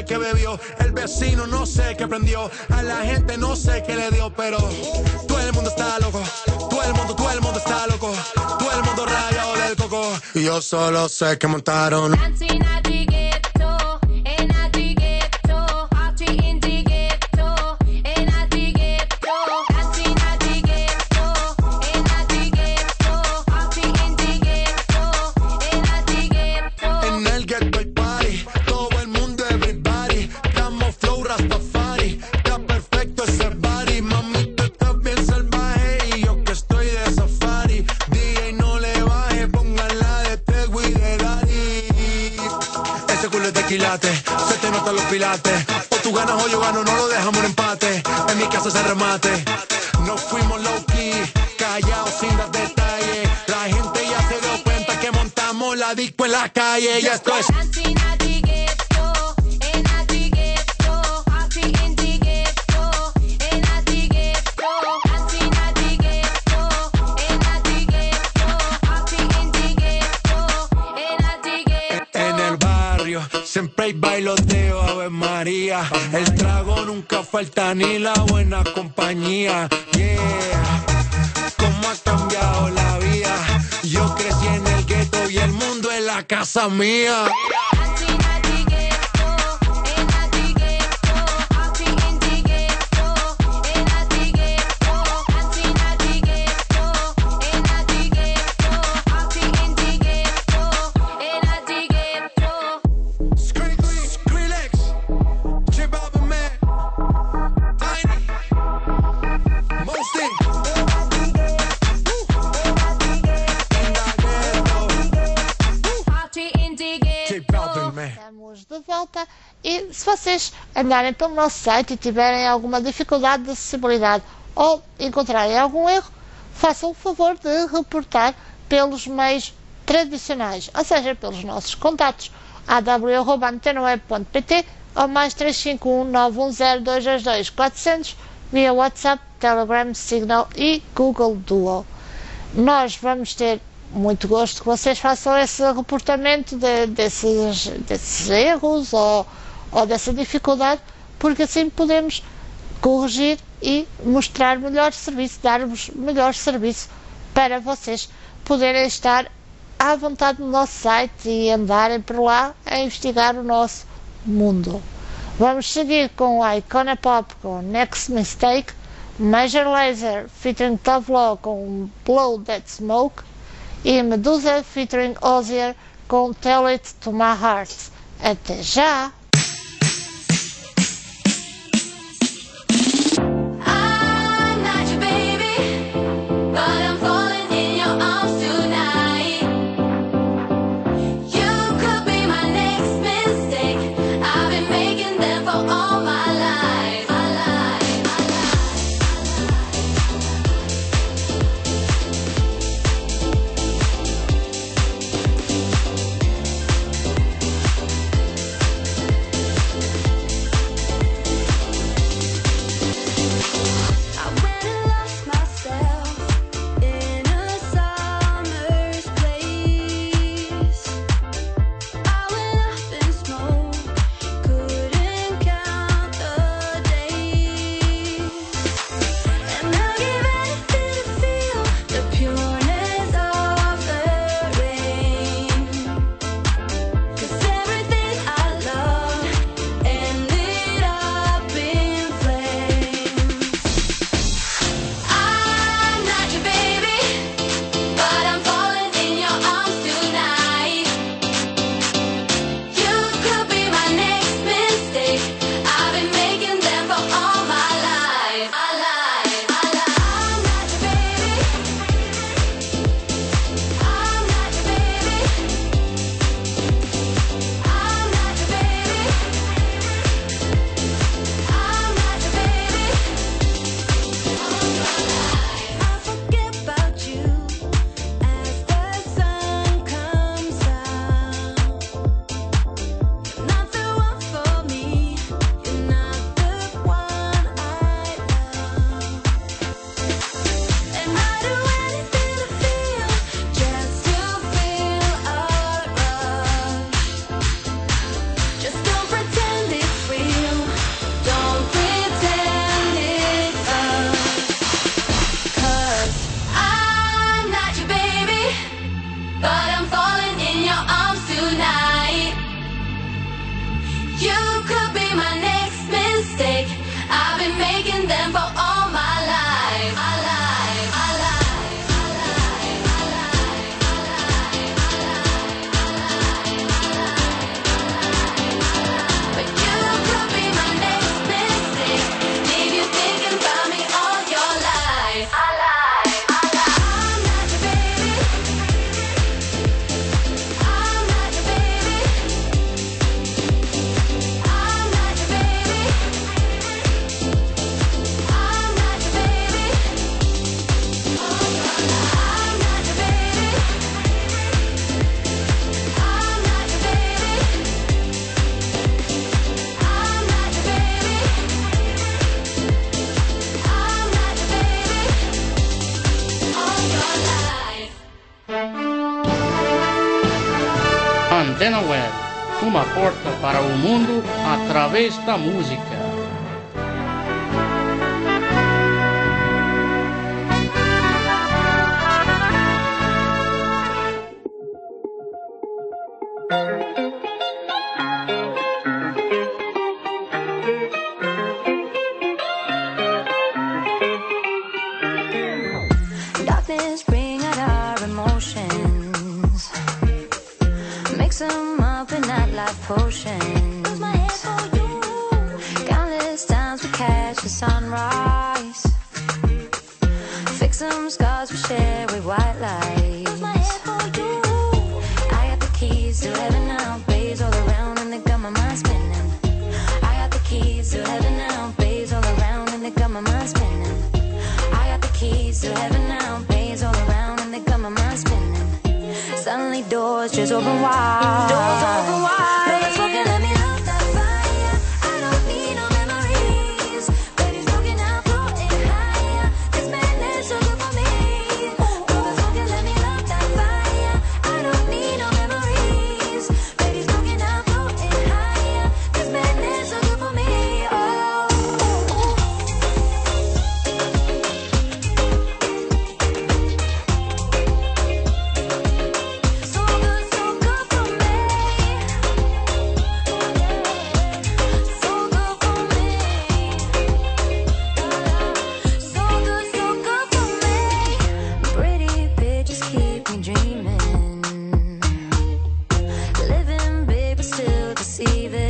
que bebió. El vecino no sé qué prendió. A la gente no sé qué le dio, pero todo el mundo está loco. Todo el mundo, todo el mundo está loco. Todo el mundo rayado del coco. Y yo solo sé que montaron. Se te notan los pilates. O tú ganas o yo gano, no lo dejamos en empate. En mi casa se remate. No fuimos low key, callados sin dar detalles. La gente ya se dio cuenta que montamos la disco en la calle. Y esto es siempre hay bailoteo, Ave María. El trago nunca falta ni la buena compañía. Yeah, cómo ha cambiado la vida. Yo crecí en el gueto y el mundo es la casa mía. Estamos de volta e se vocês andarem pelo nosso site e tiverem alguma dificuldade de acessibilidade ou encontrarem algum erro, façam o favor de reportar pelos meios tradicionais, ou seja, pelos nossos contatos a w arroba antena web ponto pt ou mais três cinco um nove um zero dois dois dois quatro zero zero via WhatsApp, Telegram, Signal e Google Duo. Nós vamos ter muito gosto que vocês façam esse reportamento de, desses, desses erros ou, ou dessa dificuldade, porque assim podemos corrigir e mostrar melhor serviço, dar-vos melhor serviço para vocês poderem estar à vontade no nosso site e andarem por lá a investigar o nosso mundo. Vamos seguir com a Icona Pop com Next Mistake, Major Lazer featuring Tove Lo com Blow That Smoke e Medusa featuring Ozzy com Tell It To My Heart. Até já! Thank Antena Web, uma porta para o mundo através da música. Darkness bring out our emotions. Mix them up in nightlife potions. Countless times we catch the sunrise. Fix some scars we share with white lies. I got the keys to heaven now, bays all around and they got my mind spinning. I got the keys to heaven now, bays all around and they got my mind spinning. I got the keys to heaven now, bays all around and they got my mind spinning. Suddenly doors just open wide. Doors open wide. No, let's walk and let me love that fire. I don't need no memories. Baby's broken out, floating higher. This madness so good for me. No, let's walk and let me love that fire. I don't need no memories. Baby's broken out, floating higher. This madness so good for me. Oh. So good, so good for me. So good for me. So good, so good for me. Pretty pictures keep me dreaming. Living big but still deceiving.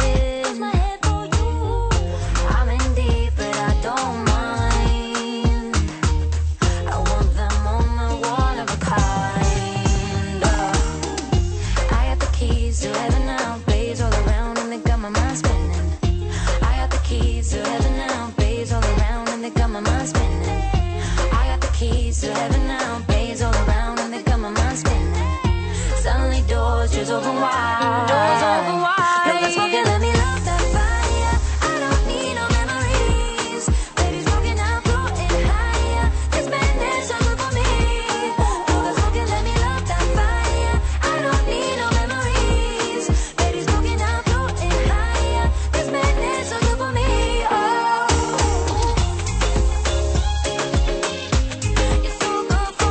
I'm in deep but I don't mind. I want them on the one of a kind. I got the keys to heaven now, bays all around and they got my mind spinning. I got the keys to heaven now, bays all around and they got my mind spinning. I got the keys to heaven now, bays all around and they got my mind spinning. Suddenly doors just open wide. Doors open wide. No, let's walk and let me love that fire. I don't need no memories. Baby's broken out, floating higher. This madness so good for me. No, let's walk and let me love that fire. I don't need no memories. Baby's broken out, floating higher. This madness so good for me. Oh, it's so good for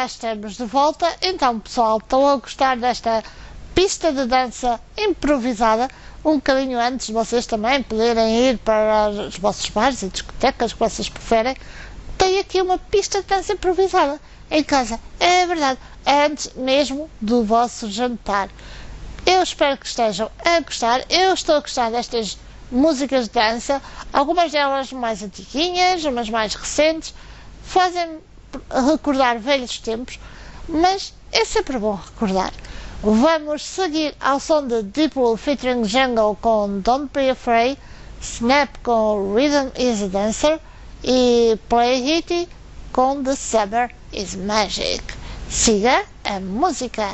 estamos de volta. Então, pessoal, estão a gostar desta pista de dança improvisada? Um bocadinho antes de vocês também poderem ir para os vossos bares e discotecas que vocês preferem, tem aqui uma pista de dança improvisada em casa. É verdade, antes mesmo do vosso jantar. Eu espero que estejam a gostar. Eu estou a gostar destas músicas de dança, algumas delas mais antiguinhas, umas mais recentes, fazem recordar velhos tempos, mas é sempre bom recordar. Vamos seguir ao som de Deepwool featuring Jungle com Don't Be Afraid, Snap com Rhythm is a Dancer e Play It com The Summer is Magic. Siga a música.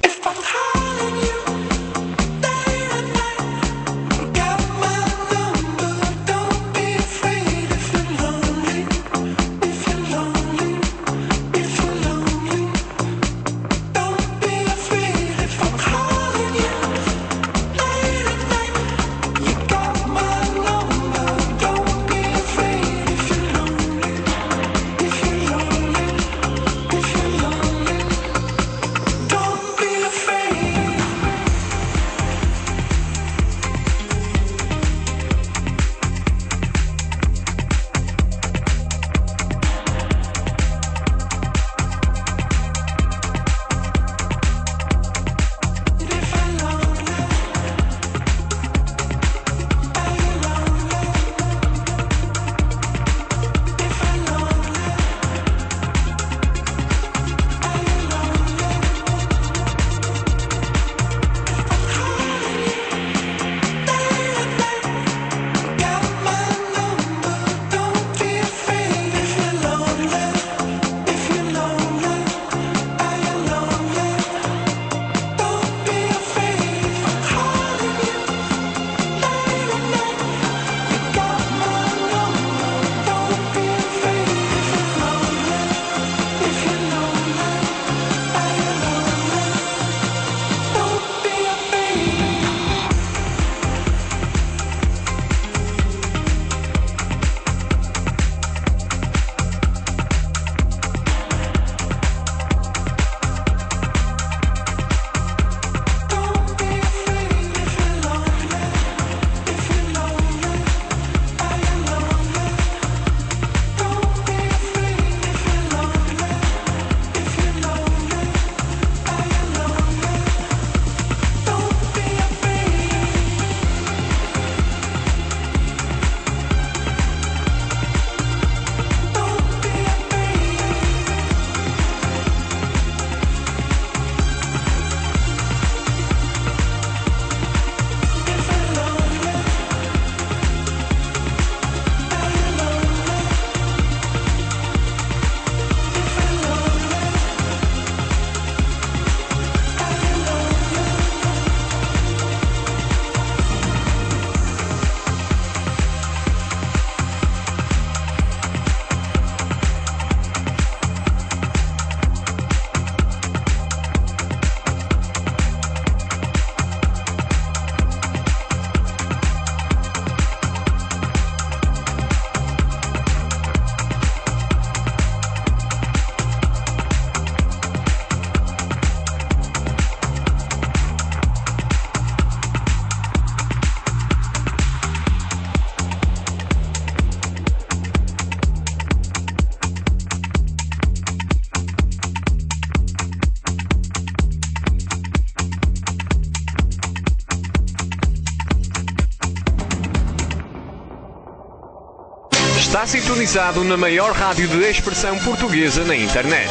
Está sintonizado na maior rádio de expressão portuguesa na internet.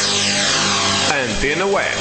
Antena Web.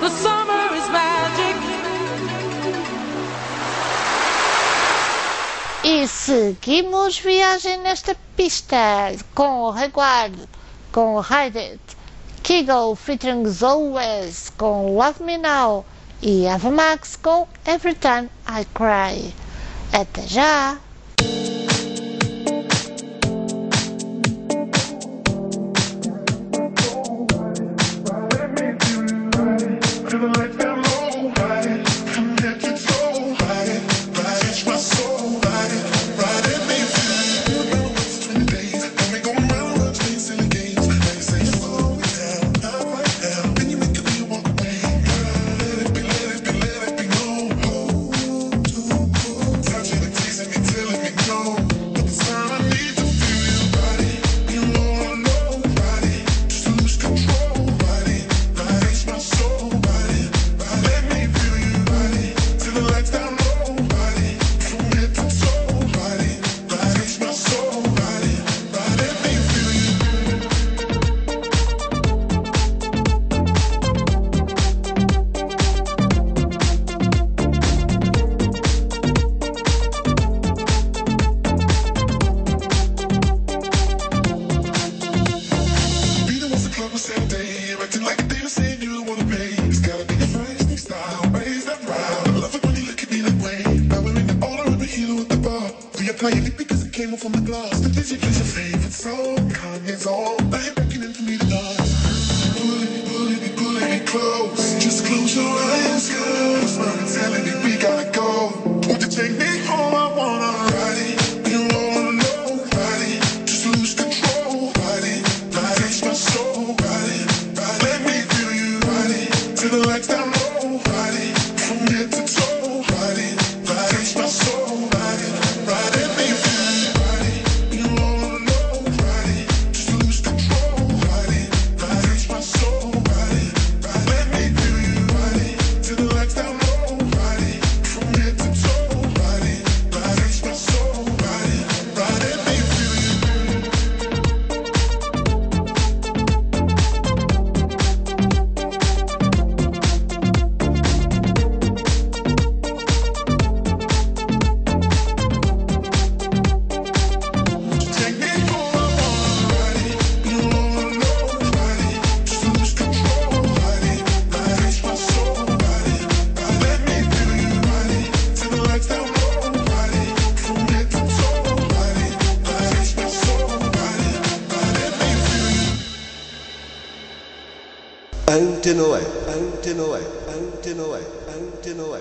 the summer is magic. E seguimos viagem nesta pista com o Reguard, com Hide It, Kegel featuring Zoe West com Love Me Now e Ava Max com Every Time I Cry. Até já! Pounding away, pounding away, pounding away, pounding away,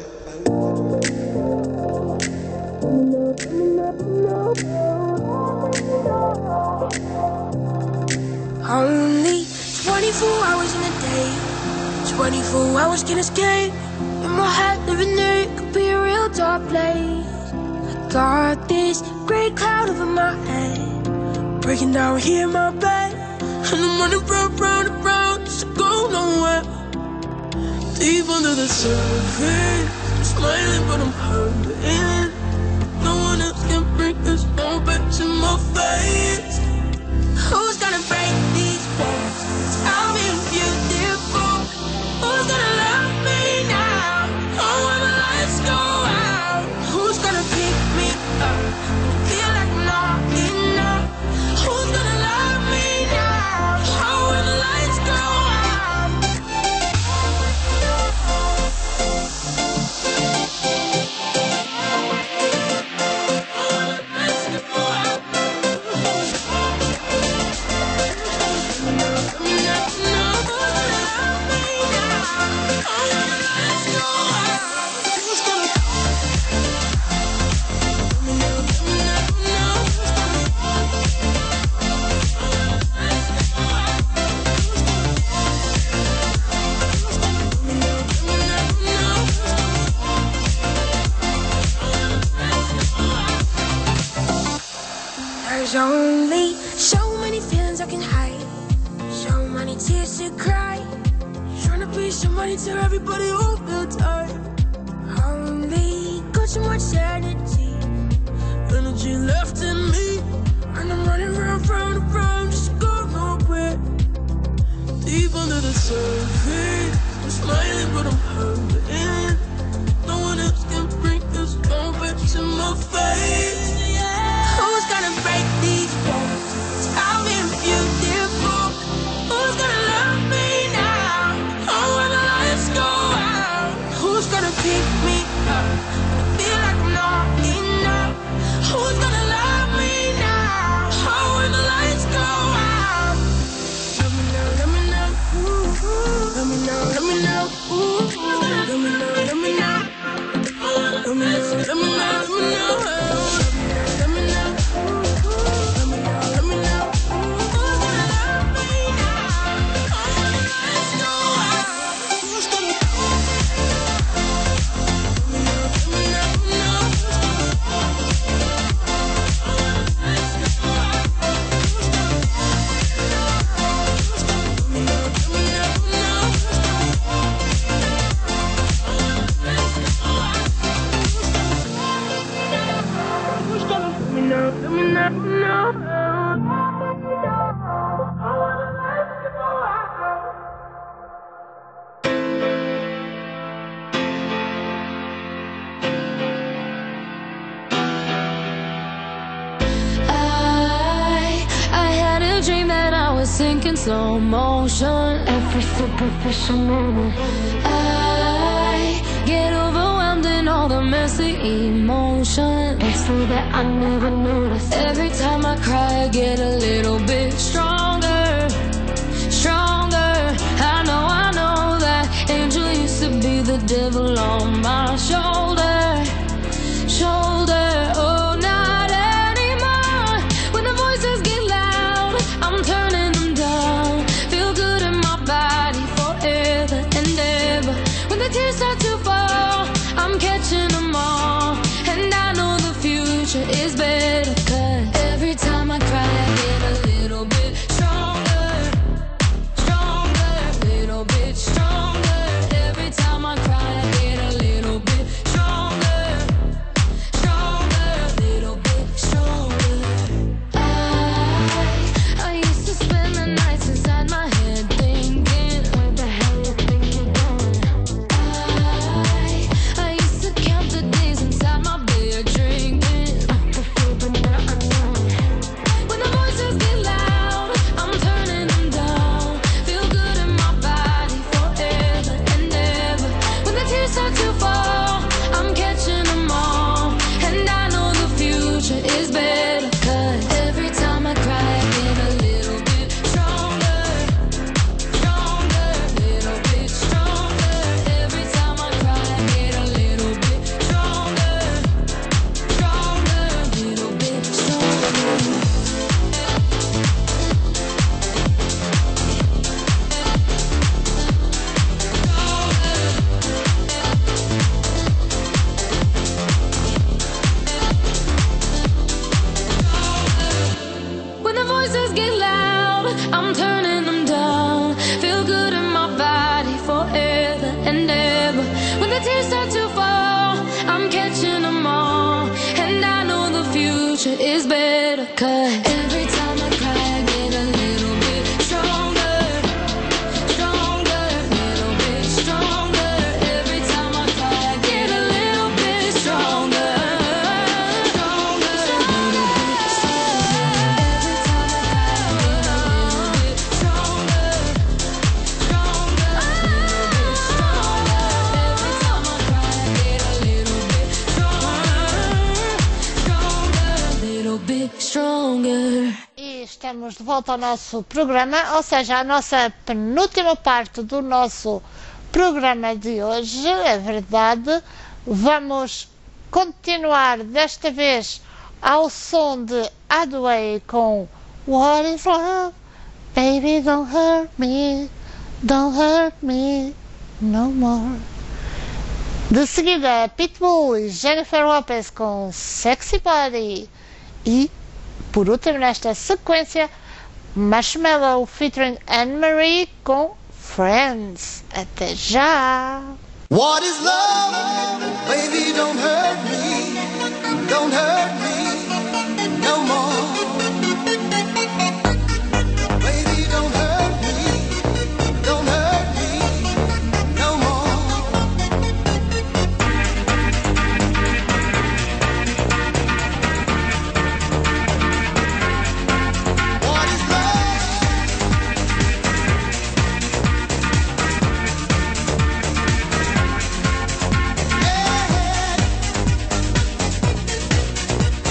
Only twenty-four hours in a day, twenty-four hours can escape. In my head, living there could be a real dark place. I got this gray cloud over my head, breaking down here in my bed, and I'm running round, round and round, just to go nowhere. Deep under the surface, I'm smiling but I'm hurting. No one else can bring this moment to my face. Who's gonna break these walls? Tell me I'm beautiful. Who's gonna love me now? Oh, when the lights go out. Who's gonna pick me up? Feel like I'm not enough. Who's gonna love me now? Oh, when the lights go out. There's only so many feelings I can hide, so many tears to cry, trying to be somebody to everybody all the time. Only got so much energy, energy left in me, and I'm running round, round and round, just go nowhere. Deep under the surface, I'm smiling but sink in slow motion. Every superficial moment, I get overwhelmed in all the messy emotion. It's so that I never notice. Every time I cry, I get a little bit stronger, stronger. I know, I know that angel used to be the devil on my shoulder, shoulder. Oh, not anymore. When the voices get loud, I'm turning them down. Feel good in my body forever and ever. When the tears start to fall, I'm catching them all. And I know the future is better, 'cause every time I cry, I get a little bit stronger, stronger, little bit stronger. Every time I cry, I get a little bit stronger, stronger, little bit stronger. I, I used to spend the nights inside my head thinking, where the hell you think you're going? I, I used to count the days inside my bed drinking. I could feel, but now I know. When the voices get loud, I'm turning them down. Feel good in my body forever and ever. When the tears start to fall, I'm catching them all. And I know the future is better, 'cause every time I cry, I get a little bit stronger, stronger, little bit stronger. Every time I cry, I get a little bit stronger, stronger, little bit stronger. When the voices get loud, I'm turning them down. Feel good in my body forever and ever. When the tears start to fall, I'm catching them all. And I know the future is better, 'cause every time I cry, I get a little bit stronger, stronger, little bit stronger. Every time I cry, I get a little bit stronger, stronger, little bit stronger. Every time I cry, I get a little bit stronger, stronger, little bit stronger. Every time I cry, I get a little bit stronger, stronger, little bit stronger. E estamos de volta ao nosso programa, ou seja, a nossa penúltima parte do nosso programa de hoje. É verdade, vamos continuar desta vez ao som de Adway com What is Love? Baby, don't hurt me, don't hurt me no more. De seguida, Pitbull e Jennifer Lopez com Sexy Body. E, por último, nesta sequência, Marshmello featuring Anne-Marie com Friends. Até já! What is love? Baby, don't hurt me, don't hurt me no more. Baby, don't hurt me, don't hurt me no more. What is love?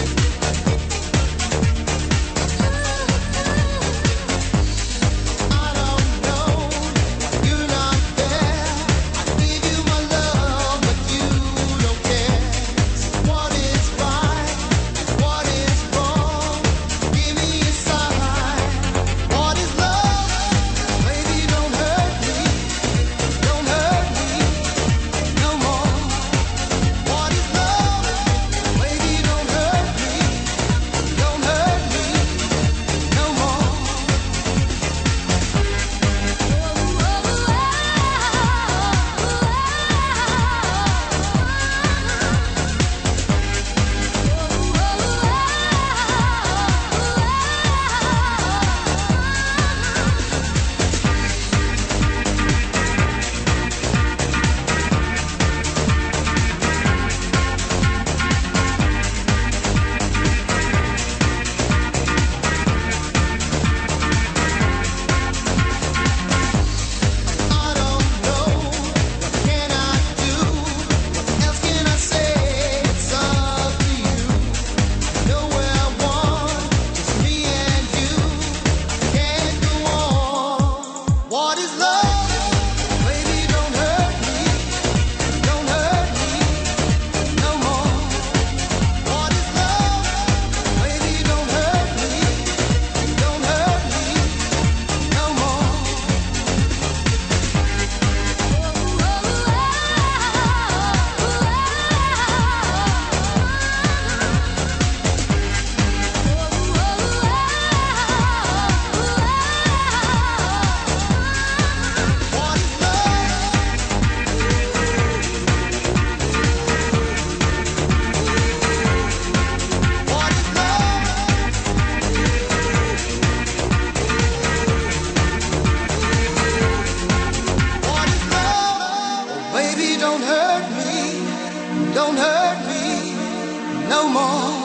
Baby, don't hurt me, don't hurt me no more.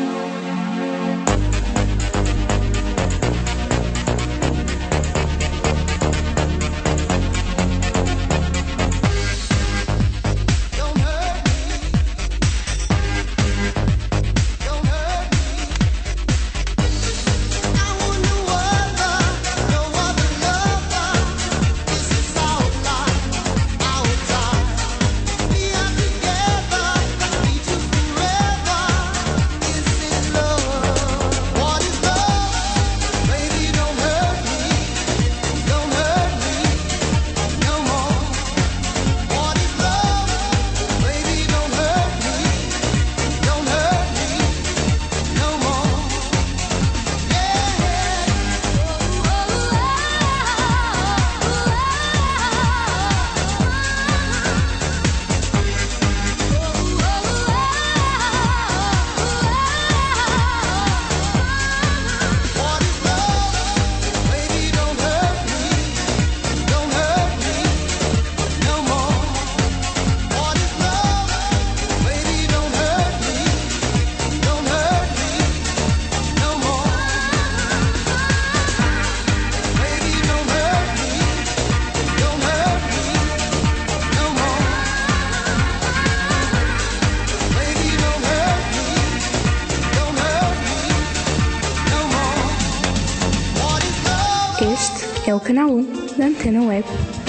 Este é o canal um da Antena Web.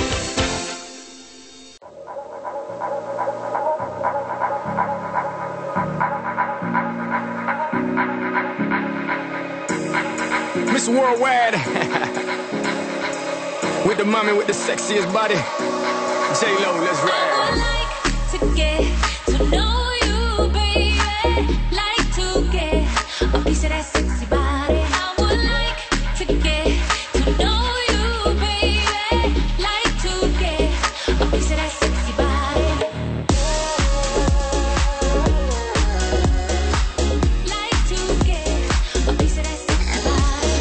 Miss Worldwide with the mommy with the sexiest body. J-Lo, let's ride. To get to know you, baby. Like to get a piece of that sexy body. I would like to get to know you, baby. Like to get a piece of that sexy body. Like to get a piece of that sexy body.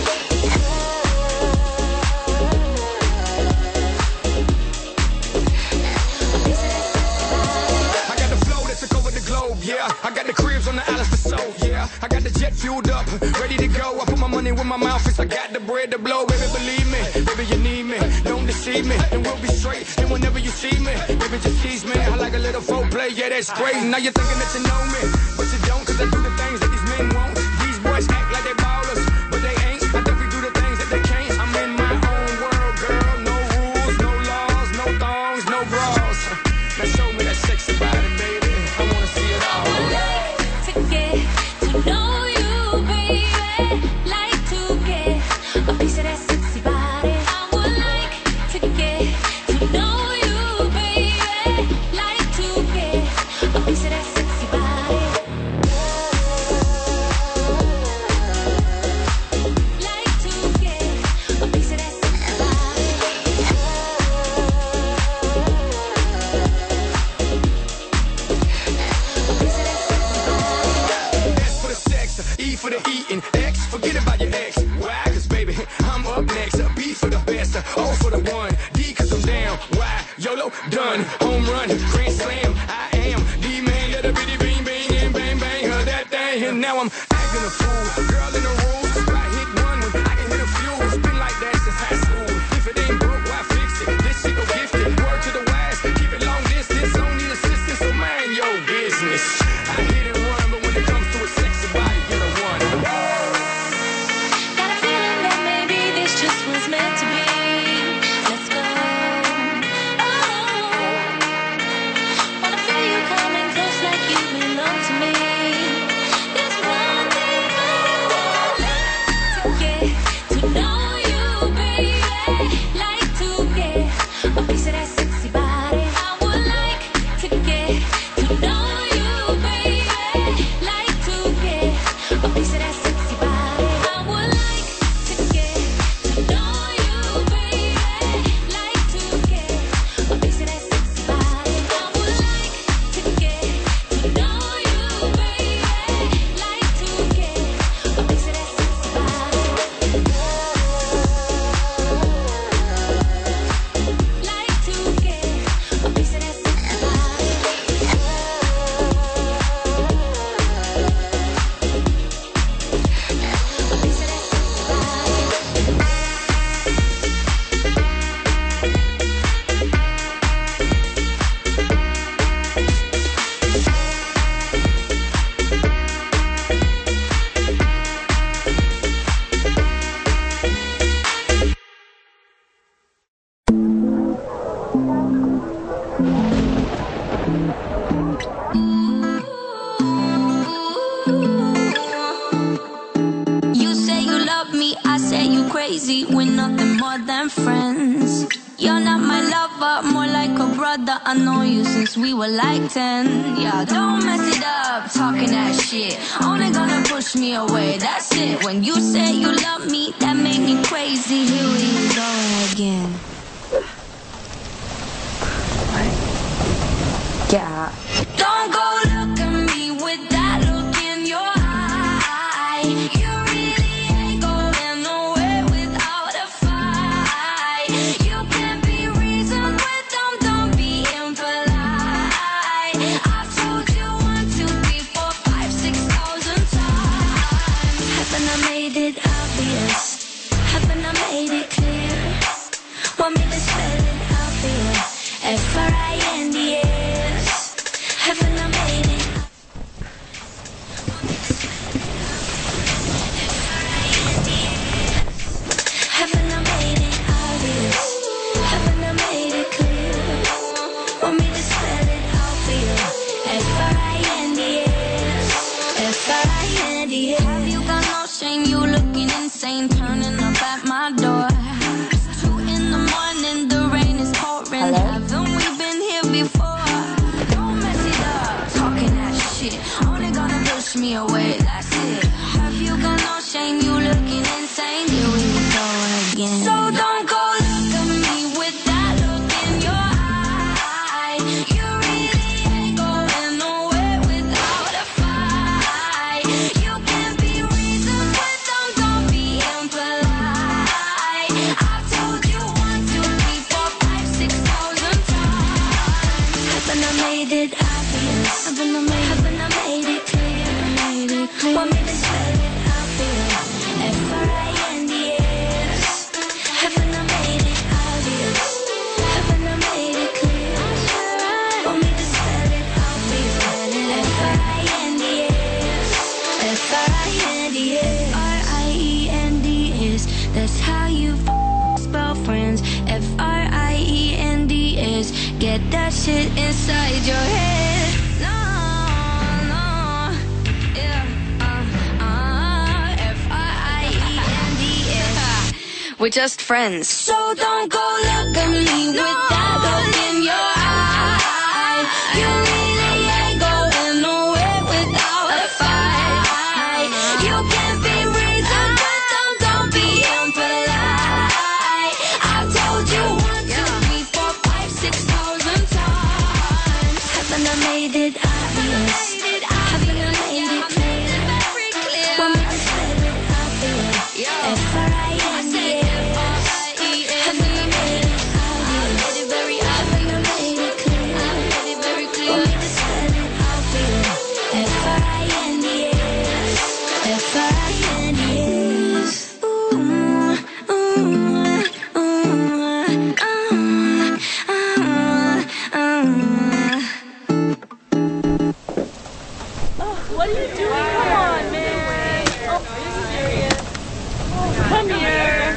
I got the flow that took over the globe, yeah. I got the cribs on the islands for soul, yeah. I got the jet fueled up, ready to go. I put my money where my mouth is. I got the bread to blow, baby, believe me. Baby, you need me, don't deceive me, and we'll be straight. And whenever you see me, baby, just tease me. I like a little foreplay, yeah, that's great. Now you're thinking that you know me, but you don't, cause I do the things that these men won't. These boys act like they ballers, but they ain't. I think we do the things that they can't. I'm in my own world, girl. No rules, no laws, no thongs, no bras. Now show me that sexy body, baby. I wanna see it all. To get to know you, baby. Like to get a piece of that sexy body. I would like to get to know you, baby. Like to get a piece of that sexy body. Like to get a piece of that sexy body. S for the sex, E for the eating, X, forget about your ex. Why? Cause baby, I'm up next. B for the best, O for the one, D cause I'm down. Why? YOLO, done, home run, grand slam. I am the man, let a bitty bing bing and bang bang, heard that thing. And now I'm acting a fool, girl in the rules. I hit one when I can hit a few. It's been like that since high school. If it ain't broke, why fix it? This shit go gifted. Word to the wise, keep it long distance. Don't need assistance, so mind your business. I hit and run, but when it comes to a sexy body, you're the one. Got a feeling that maybe this just was meant to be. Let's go. Oh, wanna feel you coming close like you belong to me. There's one thing I can do. You say you love me, I say you crazy. We're nothing more than friends. You're not my lover, more like a brother. I know you since we were like ten. Yeah, don't mess it up, talking that shit. Only gonna push me away, that's it. When you say you love me, that made me crazy. Here we go again. Yeah. Don't go look at me with that look in your eye. You really ain't going nowhere without a fight. You can't be reasoned with them, don't be impolite. I've told you one, two, three, four, five, six thousand times. Haven't I made it obvious? Haven't I made it clear? Want me to spell it out for you? F R I N D S. Haven't I made it? Haven't I made it obvious? Haven't I made it clear? Want me to spell it out for you? F R I N D S. F R I N D S. Have you got no shame? You looking insane, turning up at my door. It's two in the morning, the rain is pouring. Haven't we been here before? Only gonna push me away, that's it. Have you got no shame? You looking insane. Here we go again. So don't go look at me with that look in your eye. You really ain't going nowhere without a fight. You can't be reasoned with them, don't be impolite. I've told you one, two, three, four, five, six thousand times. Haven't I made it obvious? Haven't I made it? Want me to spell it out for you? F R I N D S. Haven't I made it obvious? Haven't I made it clear? Want me to spell it out for you? F R I N D S. F R I N D S. R I E N D S. That's how you spell friends. F R I E N D S. Get that shit inside your head. We're just friends. So don't go look at me with that look in your eye. You really ain't going nowhere without a fight. You can't be reasoned with them, don't be impolite. I've told you one, two, three, four, five, six thousand times. Haven't I made it obvious? Haven't I made it clear? Want me to spell it out for you? F R I N D S. What are you doing? Come on, man. Oh, are you serious? Come here.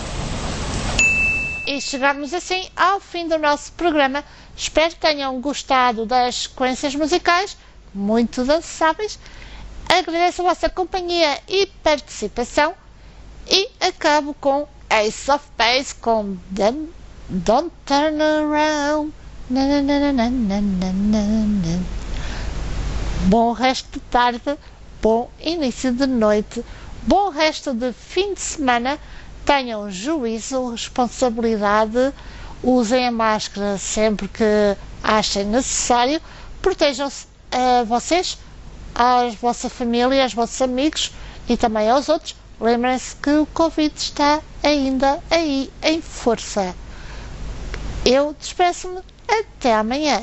E chegamos assim ao fim do nosso programa. Espero que tenham gostado das sequências musicais, muito dançáveis. Agradeço a vossa companhia e participação. E acabo com Ace of Base com Don't Turn Around. Na, na, na, na, na, na, na. Bom resto de tarde, bom início de noite, bom resto de fim de semana. Tenham juízo, responsabilidade, usem a máscara sempre que achem necessário, protejam-se a vocês, à vossa família, aos vossos amigos e também aos outros. Lembrem-se que o Covid está ainda aí em força. Eu despeço-me até amanhã.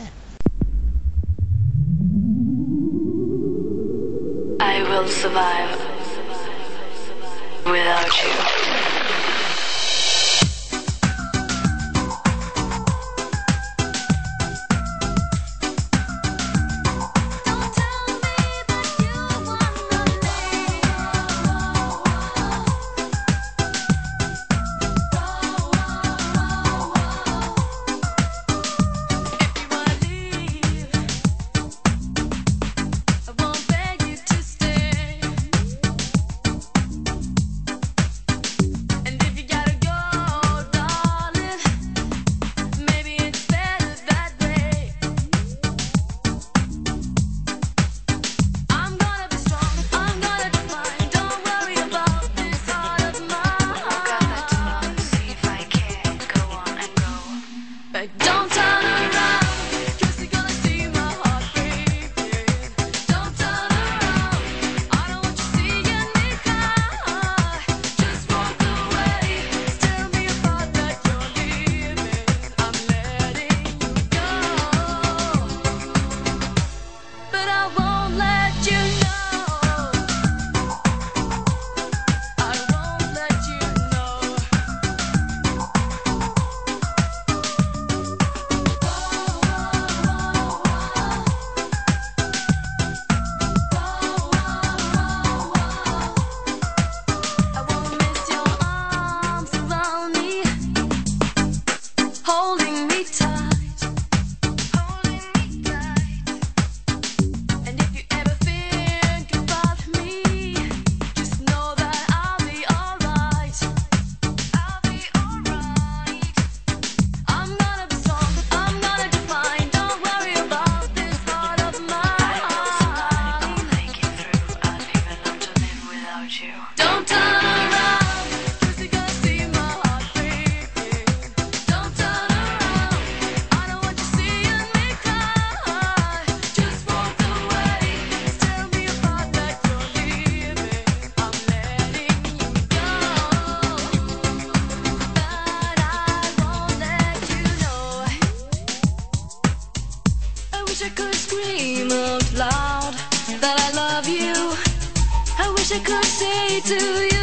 I will survive without you. wish I could scream out loud that I love you. I wish I could say to you